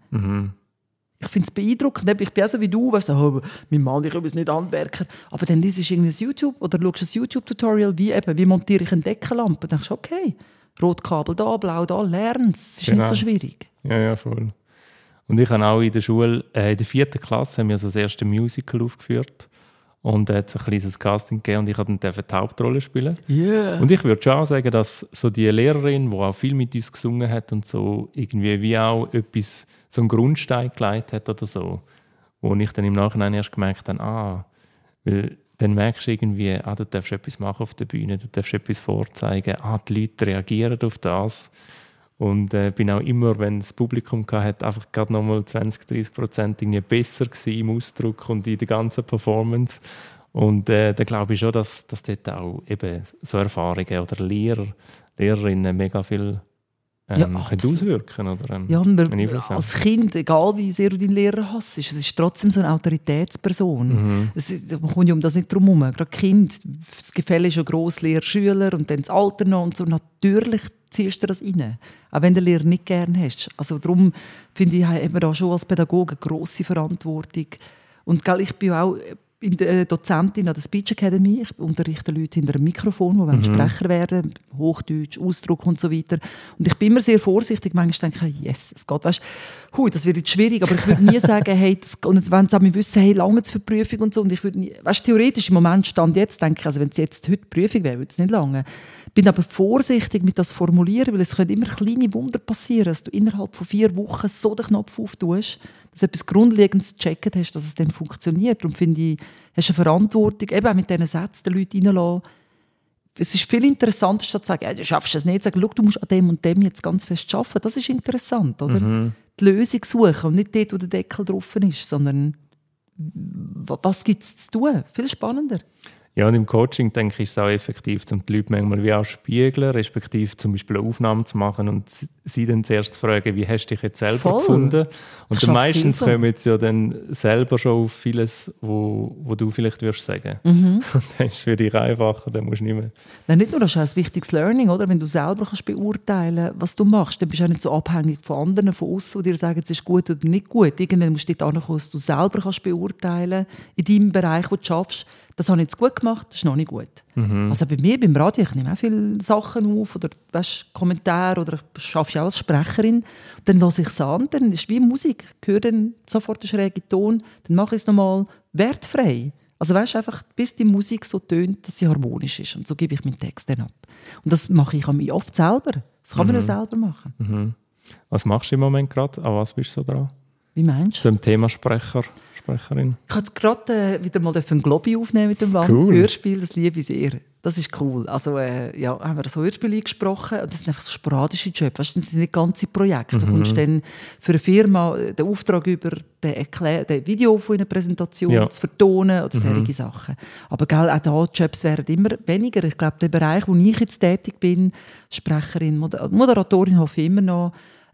Ich finde es beeindruckend. Ich bin auch so wie du, weißt, mein Mann, ich bin nicht Handwerker. Aber dann liest du irgendwie ein YouTube oder schaust ein YouTube-Tutorial, wie montiere ich eine Deckenlampe. Dann denkst du, okay, Rotkabel da, blau da, lernst. Es ist nicht so schwierig. Ja, voll. Und ich habe auch in der Schule, in der 4. Klasse, haben wir so das erste Musical aufgeführt. Und da hat es ein kleines Casting gegeben und ich durfte die Hauptrolle spielen. Yeah. Und ich würde schon auch sagen, dass so die Lehrerin, die auch viel mit uns gesungen hat und so, irgendwie wie auch etwas, so einen Grundstein gelegt hat oder so. Wo ich dann im Nachhinein erst gemerkt habe, weil dann merkst du irgendwie, du darfst etwas machen auf der Bühne, du darfst etwas vorzeigen, die Leute reagieren auf das. Und bin auch immer, wenn das Publikum hatte, einfach gerade nochmal 20-30% irgendwie besser gewesen im Ausdruck und in der ganzen Performance. Und da glaube ich schon, dass dort auch eben so Erfahrungen oder Lehrerinnen mega viel können auswirken oder als Kind, egal wie sehr du deinen Lehrer hasst, es ist trotzdem so eine Autoritätsperson. Man kommt ja um das nicht drum herum. Gerade Kind, das Gefälle ist ja gross, Lehrer, Schüler und dann das Alter noch und so. Natürlich ziehst du das rein, auch wenn du den Lehrer nicht gerne hast. Also darum finde ich, haben wir da schon als Pädagoge eine grosse Verantwortung. Und ich bin auch Dozentin an der Speech Academy. Ich unterrichte Leute hinter einem Mikrofon, die Sprecher werden, Hochdeutsch, Ausdruck und so weiter. Und ich bin immer sehr vorsichtig. Manchmal denke ich, yes, es geht. Weißt, das wird jetzt schwierig, aber ich würde nie sagen, hey, und wenn sie wissen, hey, lange zur Prüfung und so. Und ich würde nie, weißt, theoretisch im Moment Stand jetzt, denke ich, also wenn es jetzt heute Prüfung wäre, würde es nicht lange. Ich bin aber vorsichtig mit das Formulieren, weil es können immer kleine Wunder passieren, dass du innerhalb von 4 Wochen so den Knopf auftust, dass du etwas Grundlegendes gecheckt hast, dass es dann funktioniert. Darum finde ich, hast du eine Verantwortung, eben auch mit diesen Sätzen den Leuten reinlassen. Es ist viel interessanter, statt zu sagen, du schaffst es nicht, sagen, du musst an dem und dem jetzt ganz fest arbeiten. Das ist interessant, oder? Die Lösung suchen und nicht dort, wo der Deckel drauf ist, sondern was gibt es zu tun? Viel spannender. Ja, und im Coaching, denke ich, ist es auch effektiv, um die Leute manchmal wie auch spiegeln, respektive zum Beispiel eine Aufnahme zu machen und sie dann zuerst zu fragen, wie hast du dich jetzt selber gefunden? Und dann meistens kommen jetzt ja dann selber schon auf vieles, wo du vielleicht würdest sagen. Und dann ist es für dich einfacher, dann musst du nicht mehr. Nein, nicht nur, das ist auch ein wichtiges Learning, oder? Wenn du selber kannst beurteilen, was du machst, dann bist du auch nicht so abhängig von anderen, von außen, die dir sagen, es ist gut oder nicht gut. Irgendwann musst du dort ankommen, dass du selber kannst beurteilen in deinem Bereich, wo du schaffst. Das habe ich jetzt gut gemacht, das ist noch nicht gut. Also bei mir, beim Radio, ich nehme auch viele Sachen auf oder Kommentare oder ich arbeite ja als Sprecherin. Und dann höre ich es an, dann ist es wie Musik. Ich höre dann sofort einen schrägen Ton, dann mache ich es nochmal wertfrei. Also weißt du, einfach, bis die Musik so tönt, dass sie harmonisch ist. Und so gebe ich meinen Text dann ab. Und das mache ich oft selber. Das kann man ja selber machen. Was machst du im Moment gerade? An was bist du so dran? Wie meinst du? So im Thema Sprecherin. Ich habe gerade wieder mal einen Globi aufnehmen mit dem Wand. Cool. Hörspiel, das liebe ich sehr. Das ist cool. Also haben wir so Hörspiel eingesprochen und das sind einfach so sporadische Jobs. Weißt, das sind nicht ganze Projekte. Du kommst dann für eine Firma den Auftrag über den Video von einer Präsentation zu vertonen oder solche Sachen. Aber auch da Jobs werden immer weniger. Ich glaube, der Bereich, wo ich jetzt tätig bin, Sprecherin, Moderatorin hoffe ich immer noch,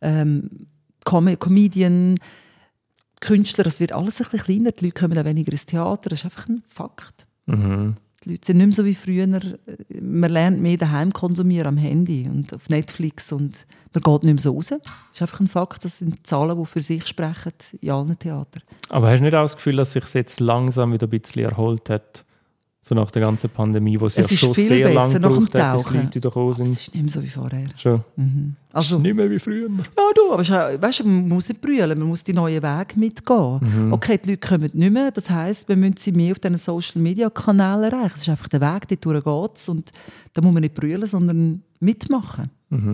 Comedian, Künstler, das wird alles ein bisschen kleiner, die Leute kommen auch weniger ins Theater, das ist einfach ein Fakt. Die Leute sind nicht mehr so wie früher. Man lernt mehr daheim konsumieren am Handy und auf Netflix und man geht nicht mehr so raus. Das ist einfach ein Fakt, das sind Zahlen, die für sich sprechen in allen Theatern. Aber hast du nicht auch das Gefühl, dass sich jetzt langsam wieder ein bisschen erholt hat? So nach der ganzen Pandemie, wo es ja schon sehr lange gebraucht hat, bis Leute gekommen sind. Es ist nicht mehr so wie vorher. Schon? Also, ist nicht mehr wie früher. Ja, du, aber weißt, man muss nicht brüllen, man muss die neuen Wege mitgehen. Okay, die Leute kommen nicht mehr, das heisst, wir müssen sie mehr auf diesen Social-Media-Kanälen erreichen. Das ist einfach der Weg, dort geht es und da muss man nicht brüllen, sondern mitmachen.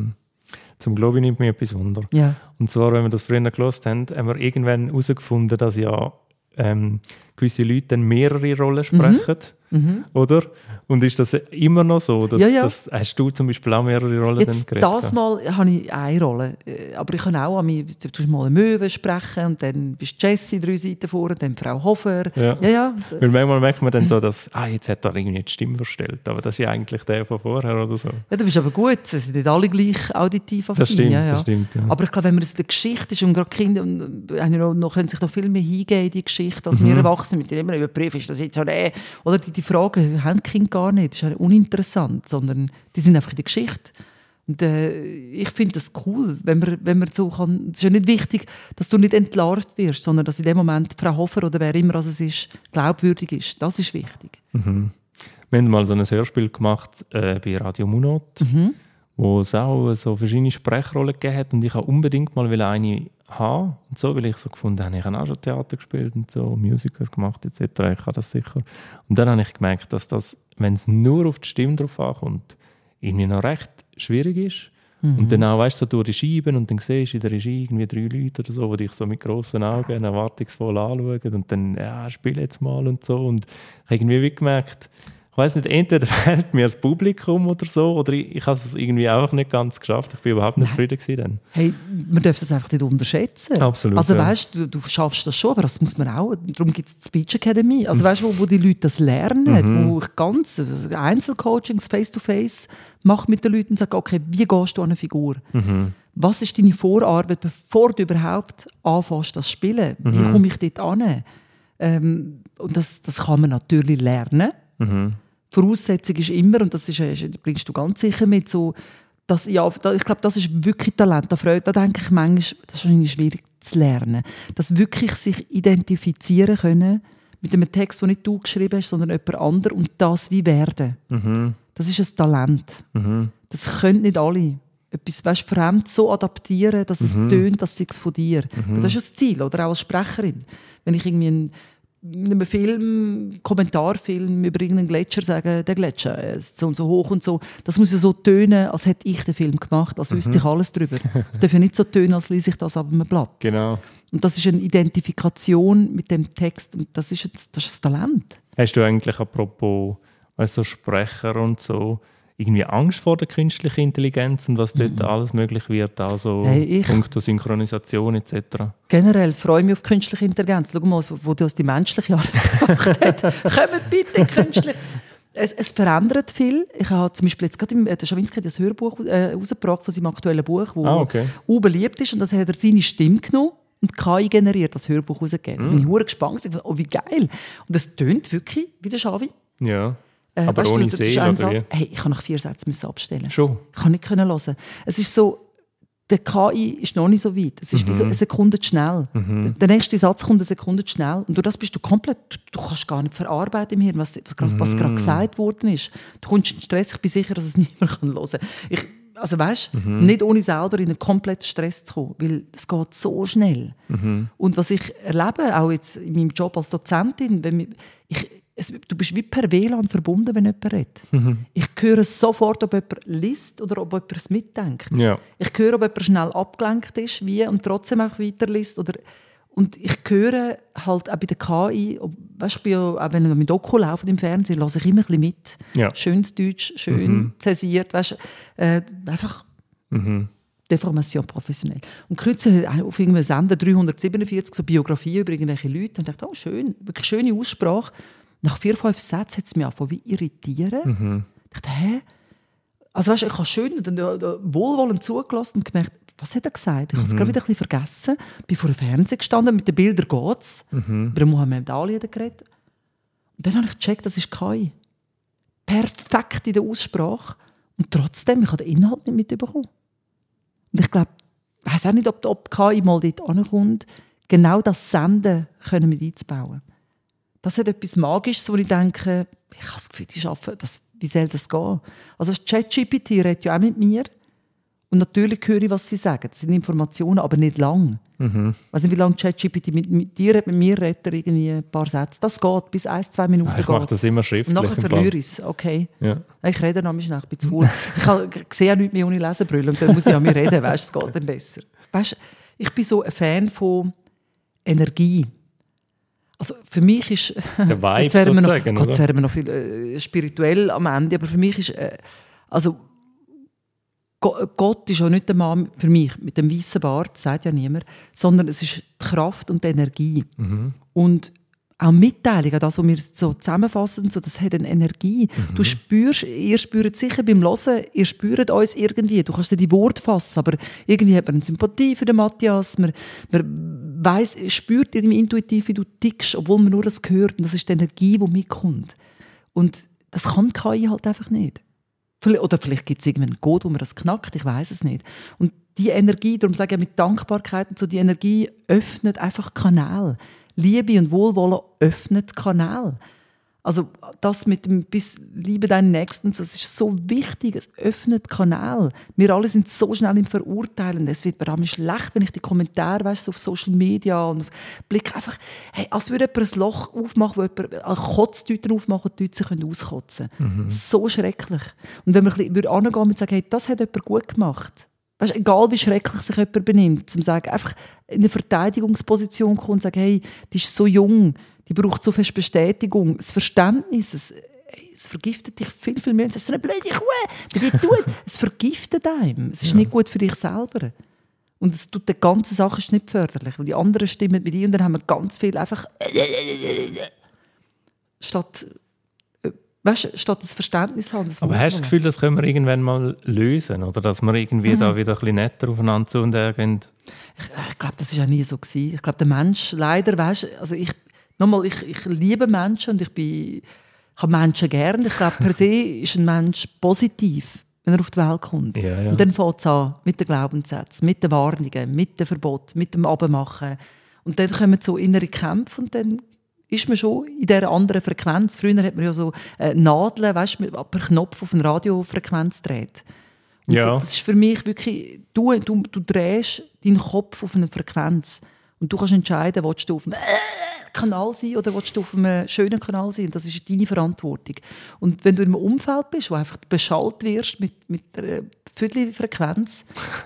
Zum Glaube nimmt mich etwas Wunder. Ja. Und zwar, wenn wir das früher gehört haben, haben wir irgendwann herausgefunden, dass ja gewisse Leute dann mehrere Rollen sprechen. Oder? Und ist das immer noch so? Dass, hast du zum Beispiel auch mehrere Rollen jetzt geredet? Das Mal habe ich eine Rolle. Aber ich kann auch du tust mal eine Möwe sprechen und dann bist Jessie 3 Seiten vor und dann Frau Hofer. Ja. Weil manchmal merkt man dann so, dass jetzt hat er irgendwie die Stimme verstellt. Aber das ist ja eigentlich der von vorher oder so. Ja, du bist aber gut. Sie sind nicht alle gleich auditiv affin. Das stimmt. Ja. Aber ich glaube, wenn man es in der Geschichte ist und gerade Kinder können sich noch viel mehr hingeben in die Geschichte, als wir Erwachsene mit immer überprüfen, ist das jetzt so oder die Fragen haben die Kinder gar nicht. Das ist ja uninteressant, sondern die sind einfach in der Geschichte. Und ich finde das cool, wenn man so kann. Es ist ja nicht wichtig, dass du nicht entlarvt wirst, sondern dass in dem Moment Frau Hofer oder wer immer es ist, glaubwürdig ist. Das ist wichtig. Wir haben mal so ein Hörspiel gemacht bei Radio Munot, wo es auch so verschiedene Sprechrollen gegeben hat und ich wollte unbedingt mal eine haben und so, weil ich so gefunden habe, ich habe auch schon Theater gespielt und so, Musicals gemacht etc. Ich habe das sicher. Und dann habe ich gemerkt, dass das, wenn es nur auf die Stimme drauf ankommt, irgendwie noch recht schwierig ist. Und dann auch, weißt du, so durch die Scheiben und dann siehst du in der Regie irgendwie 3 Leute oder so, die dich so mit grossen Augen erwartungsvoll anschauen und dann, spiel jetzt mal und so. Und ich habe irgendwie wie gemerkt, ich weiss nicht, entweder fehlt mir das Publikum oder so, oder ich habe es irgendwie einfach nicht ganz geschafft. Ich bin überhaupt nicht zufrieden gewesen. Hey, man darf das einfach nicht unterschätzen. Absolut. Also weißt du schaffst das schon, aber das muss man auch. Darum gibt es die Speech Academy. Also weißt du, wo die Leute das lernen, wo ich ganz Einzelcoachings face-to-face mache mit den Leuten und sage, okay, wie gehst du an eine Figur? Was ist deine Vorarbeit, bevor du überhaupt anfängst, das zu spielen? Wie komme ich dort an? Und das kann man natürlich lernen. Voraussetzung ist immer, und das bringst du ganz sicher mit, so, dass, ich glaube, das ist wirklich Talent. Da denke ich manchmal, das ist wahrscheinlich schwierig zu lernen. Dass wirklich sich identifizieren können mit einem Text, den nicht du geschrieben hast, sondern jemand anderes und das wie werden. Das ist ein Talent. Das können nicht alle. Etwas fremd so adaptieren, dass es tönt, dass es von dir. Das ist das Ziel, oder auch als Sprecherin. Wenn ich irgendwie in einem Film, Kommentarfilm über irgendeinen Gletscher sagen, der Gletscher ist so und so hoch und so. Das muss ja so tönen, als hätte ich den Film gemacht, als wüsste ich alles darüber. Es darf ja nicht so tönen, als lese ich das auf einem Blatt. Genau. Und das ist eine Identifikation mit dem Text und das ist das Talent. Hast du eigentlich apropos so Sprecher und so irgendwie Angst vor der künstlichen Intelligenz und was dort alles möglich wird, also punkto Synchronisation etc.? Generell freue ich mich auf künstliche Intelligenz. Schau mal, wo du aus die menschliche Art gemacht hast. Kommt bitte künstlich. Es verändert viel. Ich habe zum Beispiel jetzt gerade der Schawinski hat das Hörbuch rausgebracht von seinem aktuellen Buch, das beliebt ist und das hat er seine Stimme genommen und KI generiert das Hörbuch rausgegeben. Da bin ich sehr gespannt. Oh, wie geil. Und es tönt wirklich wie der Schawi. Ja. Aber ohne Seele, oder wie? Hey, ich kann nach 4 Sätzen abstellen. Schon? Ich kann nicht hören. Es ist so, der KI ist noch nicht so weit. Es ist wie so eine Sekunde zu schnell. Der nächste Satz kommt eine Sekunde zu schnell. Und durch das bist du komplett, du kannst gar nicht verarbeiten im Hirn, was gerade gesagt worden ist. Du kommst in Stress, ich bin sicher, dass es niemand hören kann. Also weißt, nicht ohne selber in einen kompletten Stress zu kommen, weil es geht so schnell. Und was ich erlebe, auch jetzt in meinem Job als Dozentin, du bist wie per WLAN verbunden, wenn jemand redet. Ich höre sofort, ob jemand liest oder ob jemand es mitdenkt. Ja. Ich höre, ob jemand schnell abgelenkt ist und trotzdem auch weiterliest. Und ich höre halt auch bei der KI, weißt du, auch wenn wir Doku laufen im Fernsehen, lasse ich immer ein bisschen mit. Ja. Schönes Deutsch, schön zensiert, weißt du, einfach Deformation professionell. Und kürzlich auf irgendeinem Sender 347 so Biografien über irgendwelche Leute und dachte, oh schön, wirklich schöne Aussprache. Nach 4-5 Sätzen hat es mich angefangen wie irritieren. Ich dachte, also weißt, ich habe schön wohlwollend zugelassen und gemerkt, was hat er gesagt? Ich habe es gerade wieder ein bisschen vergessen. Ich bin vor dem Fernseher gestanden, mit den Bildern geht es. Über Muhammad Ali hat er geredet. Und dann habe ich gecheckt, das ist KI. perfekt in der Aussprache und trotzdem, ich habe den Inhalt nicht mitbekommen. Und ich glaube, ich weiss auch nicht, ob die KI mal dort ankommt, genau das Senden können mit einzubauen. Das hat etwas Magisches, wo ich denke, ich habe das Gefühl, die schaffen das. Wie soll das gehen? Also ChatGPT redet ja auch mit mir. Und natürlich höre ich, was sie sagen. Das sind Informationen, aber nicht lang. Ich weiß nicht, wie lange ChatGPT mit dir mit mir redet, irgendwie ein paar Sätze. Das geht, bis 1-2 Minuten Ich mache das immer schriftlich. Und nachher verliere ich es, okay. Ja. Ich rede noch schnell, ich bin zu faul. Ich sehe auch nichts mehr ohne Lesebrille und dann muss ich an mir reden, weißt, es geht dann besser. Weißt, ich bin so ein Fan von Energie. Also für mich ist... Der Vibe sozusagen, Gott, jetzt wären wir noch viel spirituell am Ende, aber für mich ist... also Gott ist auch nicht der Mann für mich mit dem weißen Bart, sagt ja niemand, sondern es ist die Kraft und die Energie. Und auch Mitteilung, das, was wir so zusammenfassen, so, das hat eine Energie. Du spürst, ihr spürt sicher beim Hören, ihr spürt uns irgendwie. Du kannst dir die Worte fassen, aber irgendwie hat man eine Sympathie für den Matthias. Man weiss, spürt irgendwie intuitiv, wie du tickst, obwohl man nur das hört. Und das ist die Energie, die mitkommt. Und das kann KI halt einfach nicht. Oder vielleicht gibt es irgendeinen Code, wo man das knackt, ich weiß es nicht. Und die Energie, darum sage ich mit Dankbarkeit und so, die Energie öffnet einfach Kanäle. Liebe und Wohlwollen öffnet Kanäle. Also das mit dem «Liebe deinen Nächsten», das ist so wichtig, es öffnet Kanäle. Wir alle sind so schnell im Verurteilen. Es wird mir auch schlecht, wenn ich die Kommentare weißt, so auf Social Media und auf Blick einfach, hey, als würde jemand ein Loch aufmachen, wo jemand eine Kotztüte aufmachen und die Leute sich auskotzen können. So schrecklich. Und wenn man ein bisschen angehen und sagen, hey, das hat jemand gut gemacht. Weißt, egal wie schrecklich sich jemand benimmt, zum sagen, einfach in eine Verteidigungsposition kommen und sagen, hey, die ist so jung, die braucht so fest Bestätigung, das Verständnis, es vergiftet dich viel, viel mehr. Es ist so eine blöde Kuh, es vergiftet einem. Es ist nicht gut für dich selber. Und es tut der ganzen Sache ist nicht förderlich, weil die anderen stimmen mit dir und dann haben wir ganz viel einfach statt das Verständnis haben. Das aber hast du das Gefühl, das können wir irgendwann mal lösen? Oder dass wir irgendwie da wieder ein bisschen netter aufeinander zu und her gehen? Ich glaube, das war auch nie so gewesen. Ich glaube, der Mensch, leider, weißt, also ich liebe Menschen und ich habe Menschen gern. Ich glaube, per se ist ein Mensch positiv, wenn er auf die Welt kommt. Ja. Und dann fängt es an mit den Glaubenssätzen, mit den Warnungen, mit dem Verbot, mit dem Abmachen. Und dann kommen so innere Kämpfe und dann ist man schon in dieser anderen Frequenz. Früher hat man ja so Nadeln, weißt, per Knopf auf eine Radiofrequenz dreht. Und das ist für mich wirklich, du drehst deinen Kopf auf eine Frequenz. Und du kannst entscheiden, willst du auf einem Kanal sein oder willst du auf einem schönen Kanal sein. Und das ist deine Verantwortung. Und wenn du in einem Umfeld bist, wo einfach beschallt wirst mit einer Viertelfrequenz,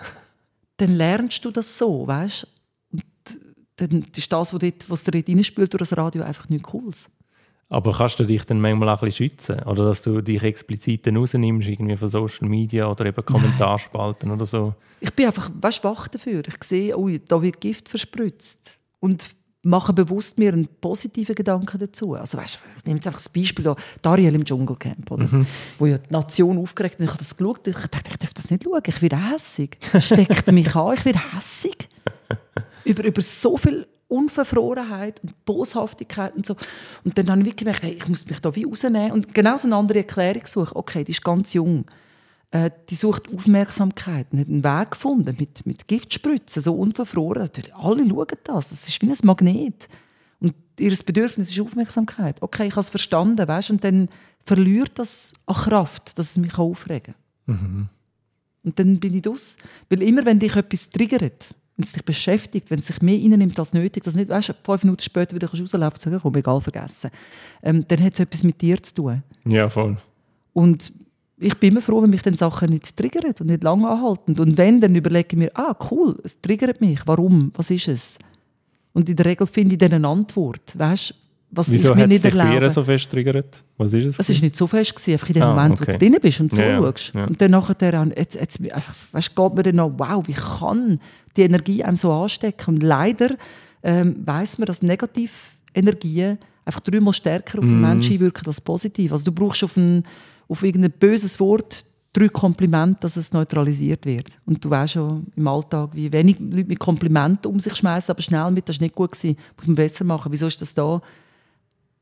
dann lernst du das so, weißt? Und dann ist das, was dir dort reinspielt durch das Radio, einfach nichts Cooles. Aber kannst du dich dann manchmal auch ein bisschen schützen? Oder dass du dich explizit rausnimmst, irgendwie von Social Media oder eben Kommentarspalten oder so? Ich bin einfach wach dafür. Ich sehe, da wird Gift verspritzt. Und mache bewusst mir einen positiven Gedanken dazu. Also weißt, ich nehme jetzt einfach das Beispiel da, Dariel im Dschungelcamp, oder? Wo ja die Nation aufgeregt ist. Ich habe das geschaut und ich dachte, ich darf das nicht schauen. Ich werde hässig. Steckt mich an, ich werde hässig. über so viel Unverfrorenheit und Boshaftigkeit und so. Und dann habe ich gemerkt, hey, ich muss mich da wie rausnehmen und genau so eine andere Erklärung suchen. Okay, die ist ganz jung. Die sucht Aufmerksamkeit. Und hat einen Weg gefunden mit Giftspritzen, so unverfroren. Natürlich, alle schauen das. Das ist wie ein Magnet. Und ihr Bedürfnis ist Aufmerksamkeit. Okay, ich habe es verstanden, weißt? Und dann verliert das an Kraft, dass es mich aufregen kann. Und dann bin ich das. Weil immer, wenn dich etwas triggert, wenn es dich beschäftigt, wenn es sich mehr reinnimmt als nötig, dass nicht, weißt, 5 Minuten später wieder rauslaufen und sagen, komm, egal, vergessen. Dann hat es etwas mit dir zu tun. Ja, voll. Und ich bin immer froh, wenn mich dann Sachen nicht triggern und nicht lange anhalten. Und wenn, dann überlege ich mir, cool, es triggert mich. Warum? Was ist es? Und in der Regel finde ich dann eine Antwort. Weißt, was wieso ich mir nicht erlaube. Wieso hat es dich so fest triggert? Was ist es? Es war nicht so fest gewesen, einfach in dem Moment, wo du drin bist und zuschaust. Ja. Und dann nachher, jetzt, weißt, geht mir dann noch, wow, wie kann die Energie einem so anstecken? Und leider weiss man, dass Negativenergien einfach 3-mal stärker auf den Menschen einwirken als positiv. Also du brauchst auf irgendein böses Wort 3 Komplimente, dass es neutralisiert wird. Und du weißt schon im Alltag, wie wenig Leute mit Komplimenten um sich schmeißen, aber schnell mit, das war nicht gut gewesen, muss man besser machen. Wieso ist das da?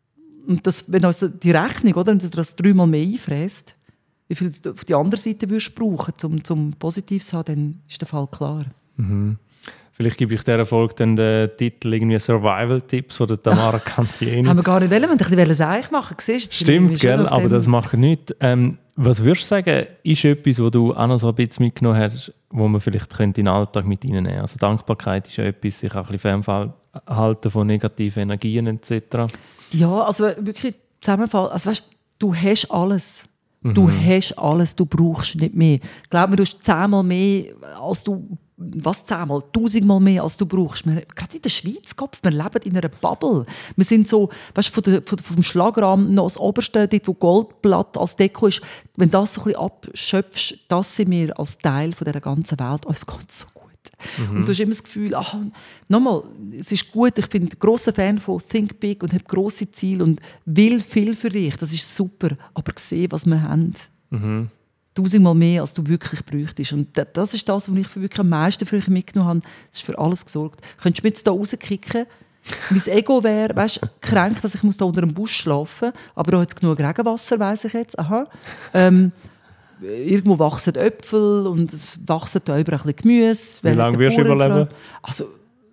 Und wenn also die Rechnung, oder, wenn du das 3-mal mehr einfräst, wie viel du auf die andere Seite würdest brauchen, um positiv zu haben, dann ist der Fall klar. Mhm. Vielleicht gebe ich dieser Folge dann den Titel irgendwie Survival-Tipps von der Tamara Cantieni. Haben wir gar nicht wollen, wir wollten ein bisschen Seich machen. Siehst, stimmt, gell, aber das macht nichts. Was würdest du sagen, ist etwas, was du auch noch so ein bisschen mitgenommen hast, wo man vielleicht in den Alltag mit reinnehmen könnte? Also Dankbarkeit ist ja etwas, sich auch ein bisschen fernhalten von negativen Energien etc. Ja, also wirklich zusammenfassen. Also weißt, du hast alles. Du hast alles, du brauchst nicht mehr. Glaub mir, du hast 10-mal mehr, als du... Was 10-mal? 1000-mal mehr, als du brauchst. Gerade in der Schweiz, wir leben in einer Bubble. Wir sind so, weißt du, vom Schlagrahmen noch das Oberste, dort wo Goldblatt als Deko ist, wenn du das so ein bisschen abschöpfst, das sind wir als Teil von dieser ganzen Welt. Es geht so gut. Und du hast immer das Gefühl, nochmal, es ist gut, ich bin ein grosser Fan von Think Big und habe grosse Ziele und will viel für dich, das ist super, aber seh, was wir haben. 1000-mal mehr, als du wirklich bräuchtest. Und das ist das, was ich wirklich am meisten für euch mitgenommen habe. Das ist für alles gesorgt. Könntest du mir jetzt hier rauskicken? Mein Ego wäre, weißt, kränkt, dass ich da unter einem Busch schlafen muss. Aber da hat es genug Regenwasser, weiss ich jetzt. Aha. Irgendwo wachsen Äpfel und es wachsen da über ein bisschen Gemüse. Wie lange wirst du überleben? Also,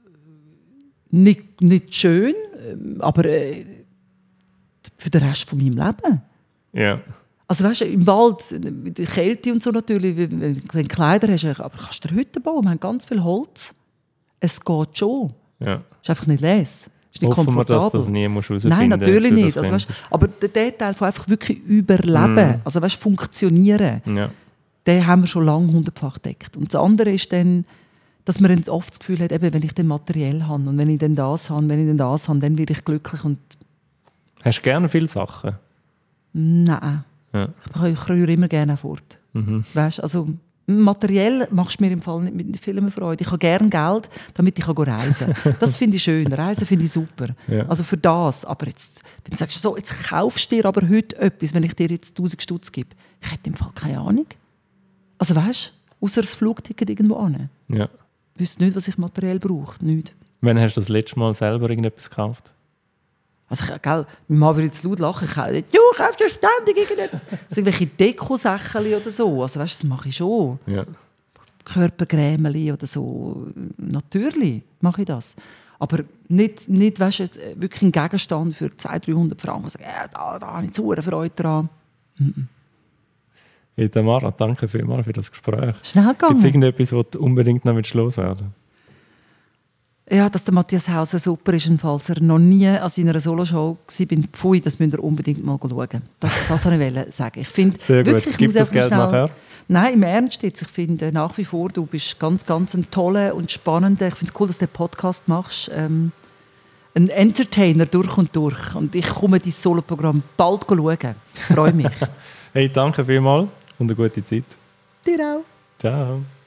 nicht schön, aber für den Rest von meinem Leben. Ja. Also weißt du, im Wald, mit der Kälte und so natürlich, wenn du Kleider hast, aber kannst du Hütten bauen? Wir haben ganz viel Holz. Es geht schon. Ja. Es ist einfach nicht les. Es ist nicht Hoffen komfortabel. wir, dass das nie herausfinden. Nein, natürlich nicht. Also, weißt, aber der Teil von einfach wirklich überleben, also weißt, funktionieren, den haben wir schon lange 100-fach gedeckt. Und das andere ist dann, dass man oft das Gefühl hat, eben, wenn ich dann materiell habe und wenn ich dann das habe, dann werde ich glücklich. Und hast du gerne viele Sachen? Nein. Ja. Ich rühre immer gerne fort. Weißt, also, materiell machst du mir im Fall nicht mit viel Freude. Ich habe gerne Geld, damit ich reisen kann. Das finde ich schön. Reisen finde ich super. Ja. Also für das. Aber jetzt, dann sagst du so, jetzt kaufst du dir aber heute etwas, wenn ich dir jetzt 1000 Stutz gebe. Ich hätte im Fall keine Ahnung. Also weißt du, außer das Flugticket irgendwo hin. Ja. Ich wüsste nicht, was ich materiell brauche. Nicht. Wann hast du das letzte Mal selber irgendetwas gekauft? Also, gell, mein Mann würde jetzt laut lachen. Du kaufst ja ständig irgendetwas. So irgendwelche Dekosachen oder so. Also, weißt du, das mache ich schon. Ja. Körpercremeli oder so. Natürlich mache ich das. Aber nicht weißt du, wirklich ein Gegenstand für 200-300 Franken. Und sagen, da habe ich zu Freude dran. Hey Tamara, danke vielmals für das Gespräch. Schnell gegangen. Gibt es irgendetwas, was du unbedingt noch loswerden willst? Ja, dass der Matthias Hauser super ist, falls er noch nie an seiner Soloshow war. Pfui, das müsst ihr unbedingt mal schauen. Das wollte ich sagen. Ich finde, sehr wirklich, gut. Gibt es das Geld nachher? Nein, im Ernst jetzt. Ich finde nach wie vor, du bist ganz, ganz ein toller und spannender. Ich finde es cool, dass du den Podcast machst. Ein Entertainer durch und durch. Und ich komme dein Soloprogramm bald schauen. Ich freue mich. Hey, danke vielmals und eine gute Zeit. Dir auch. Ciao.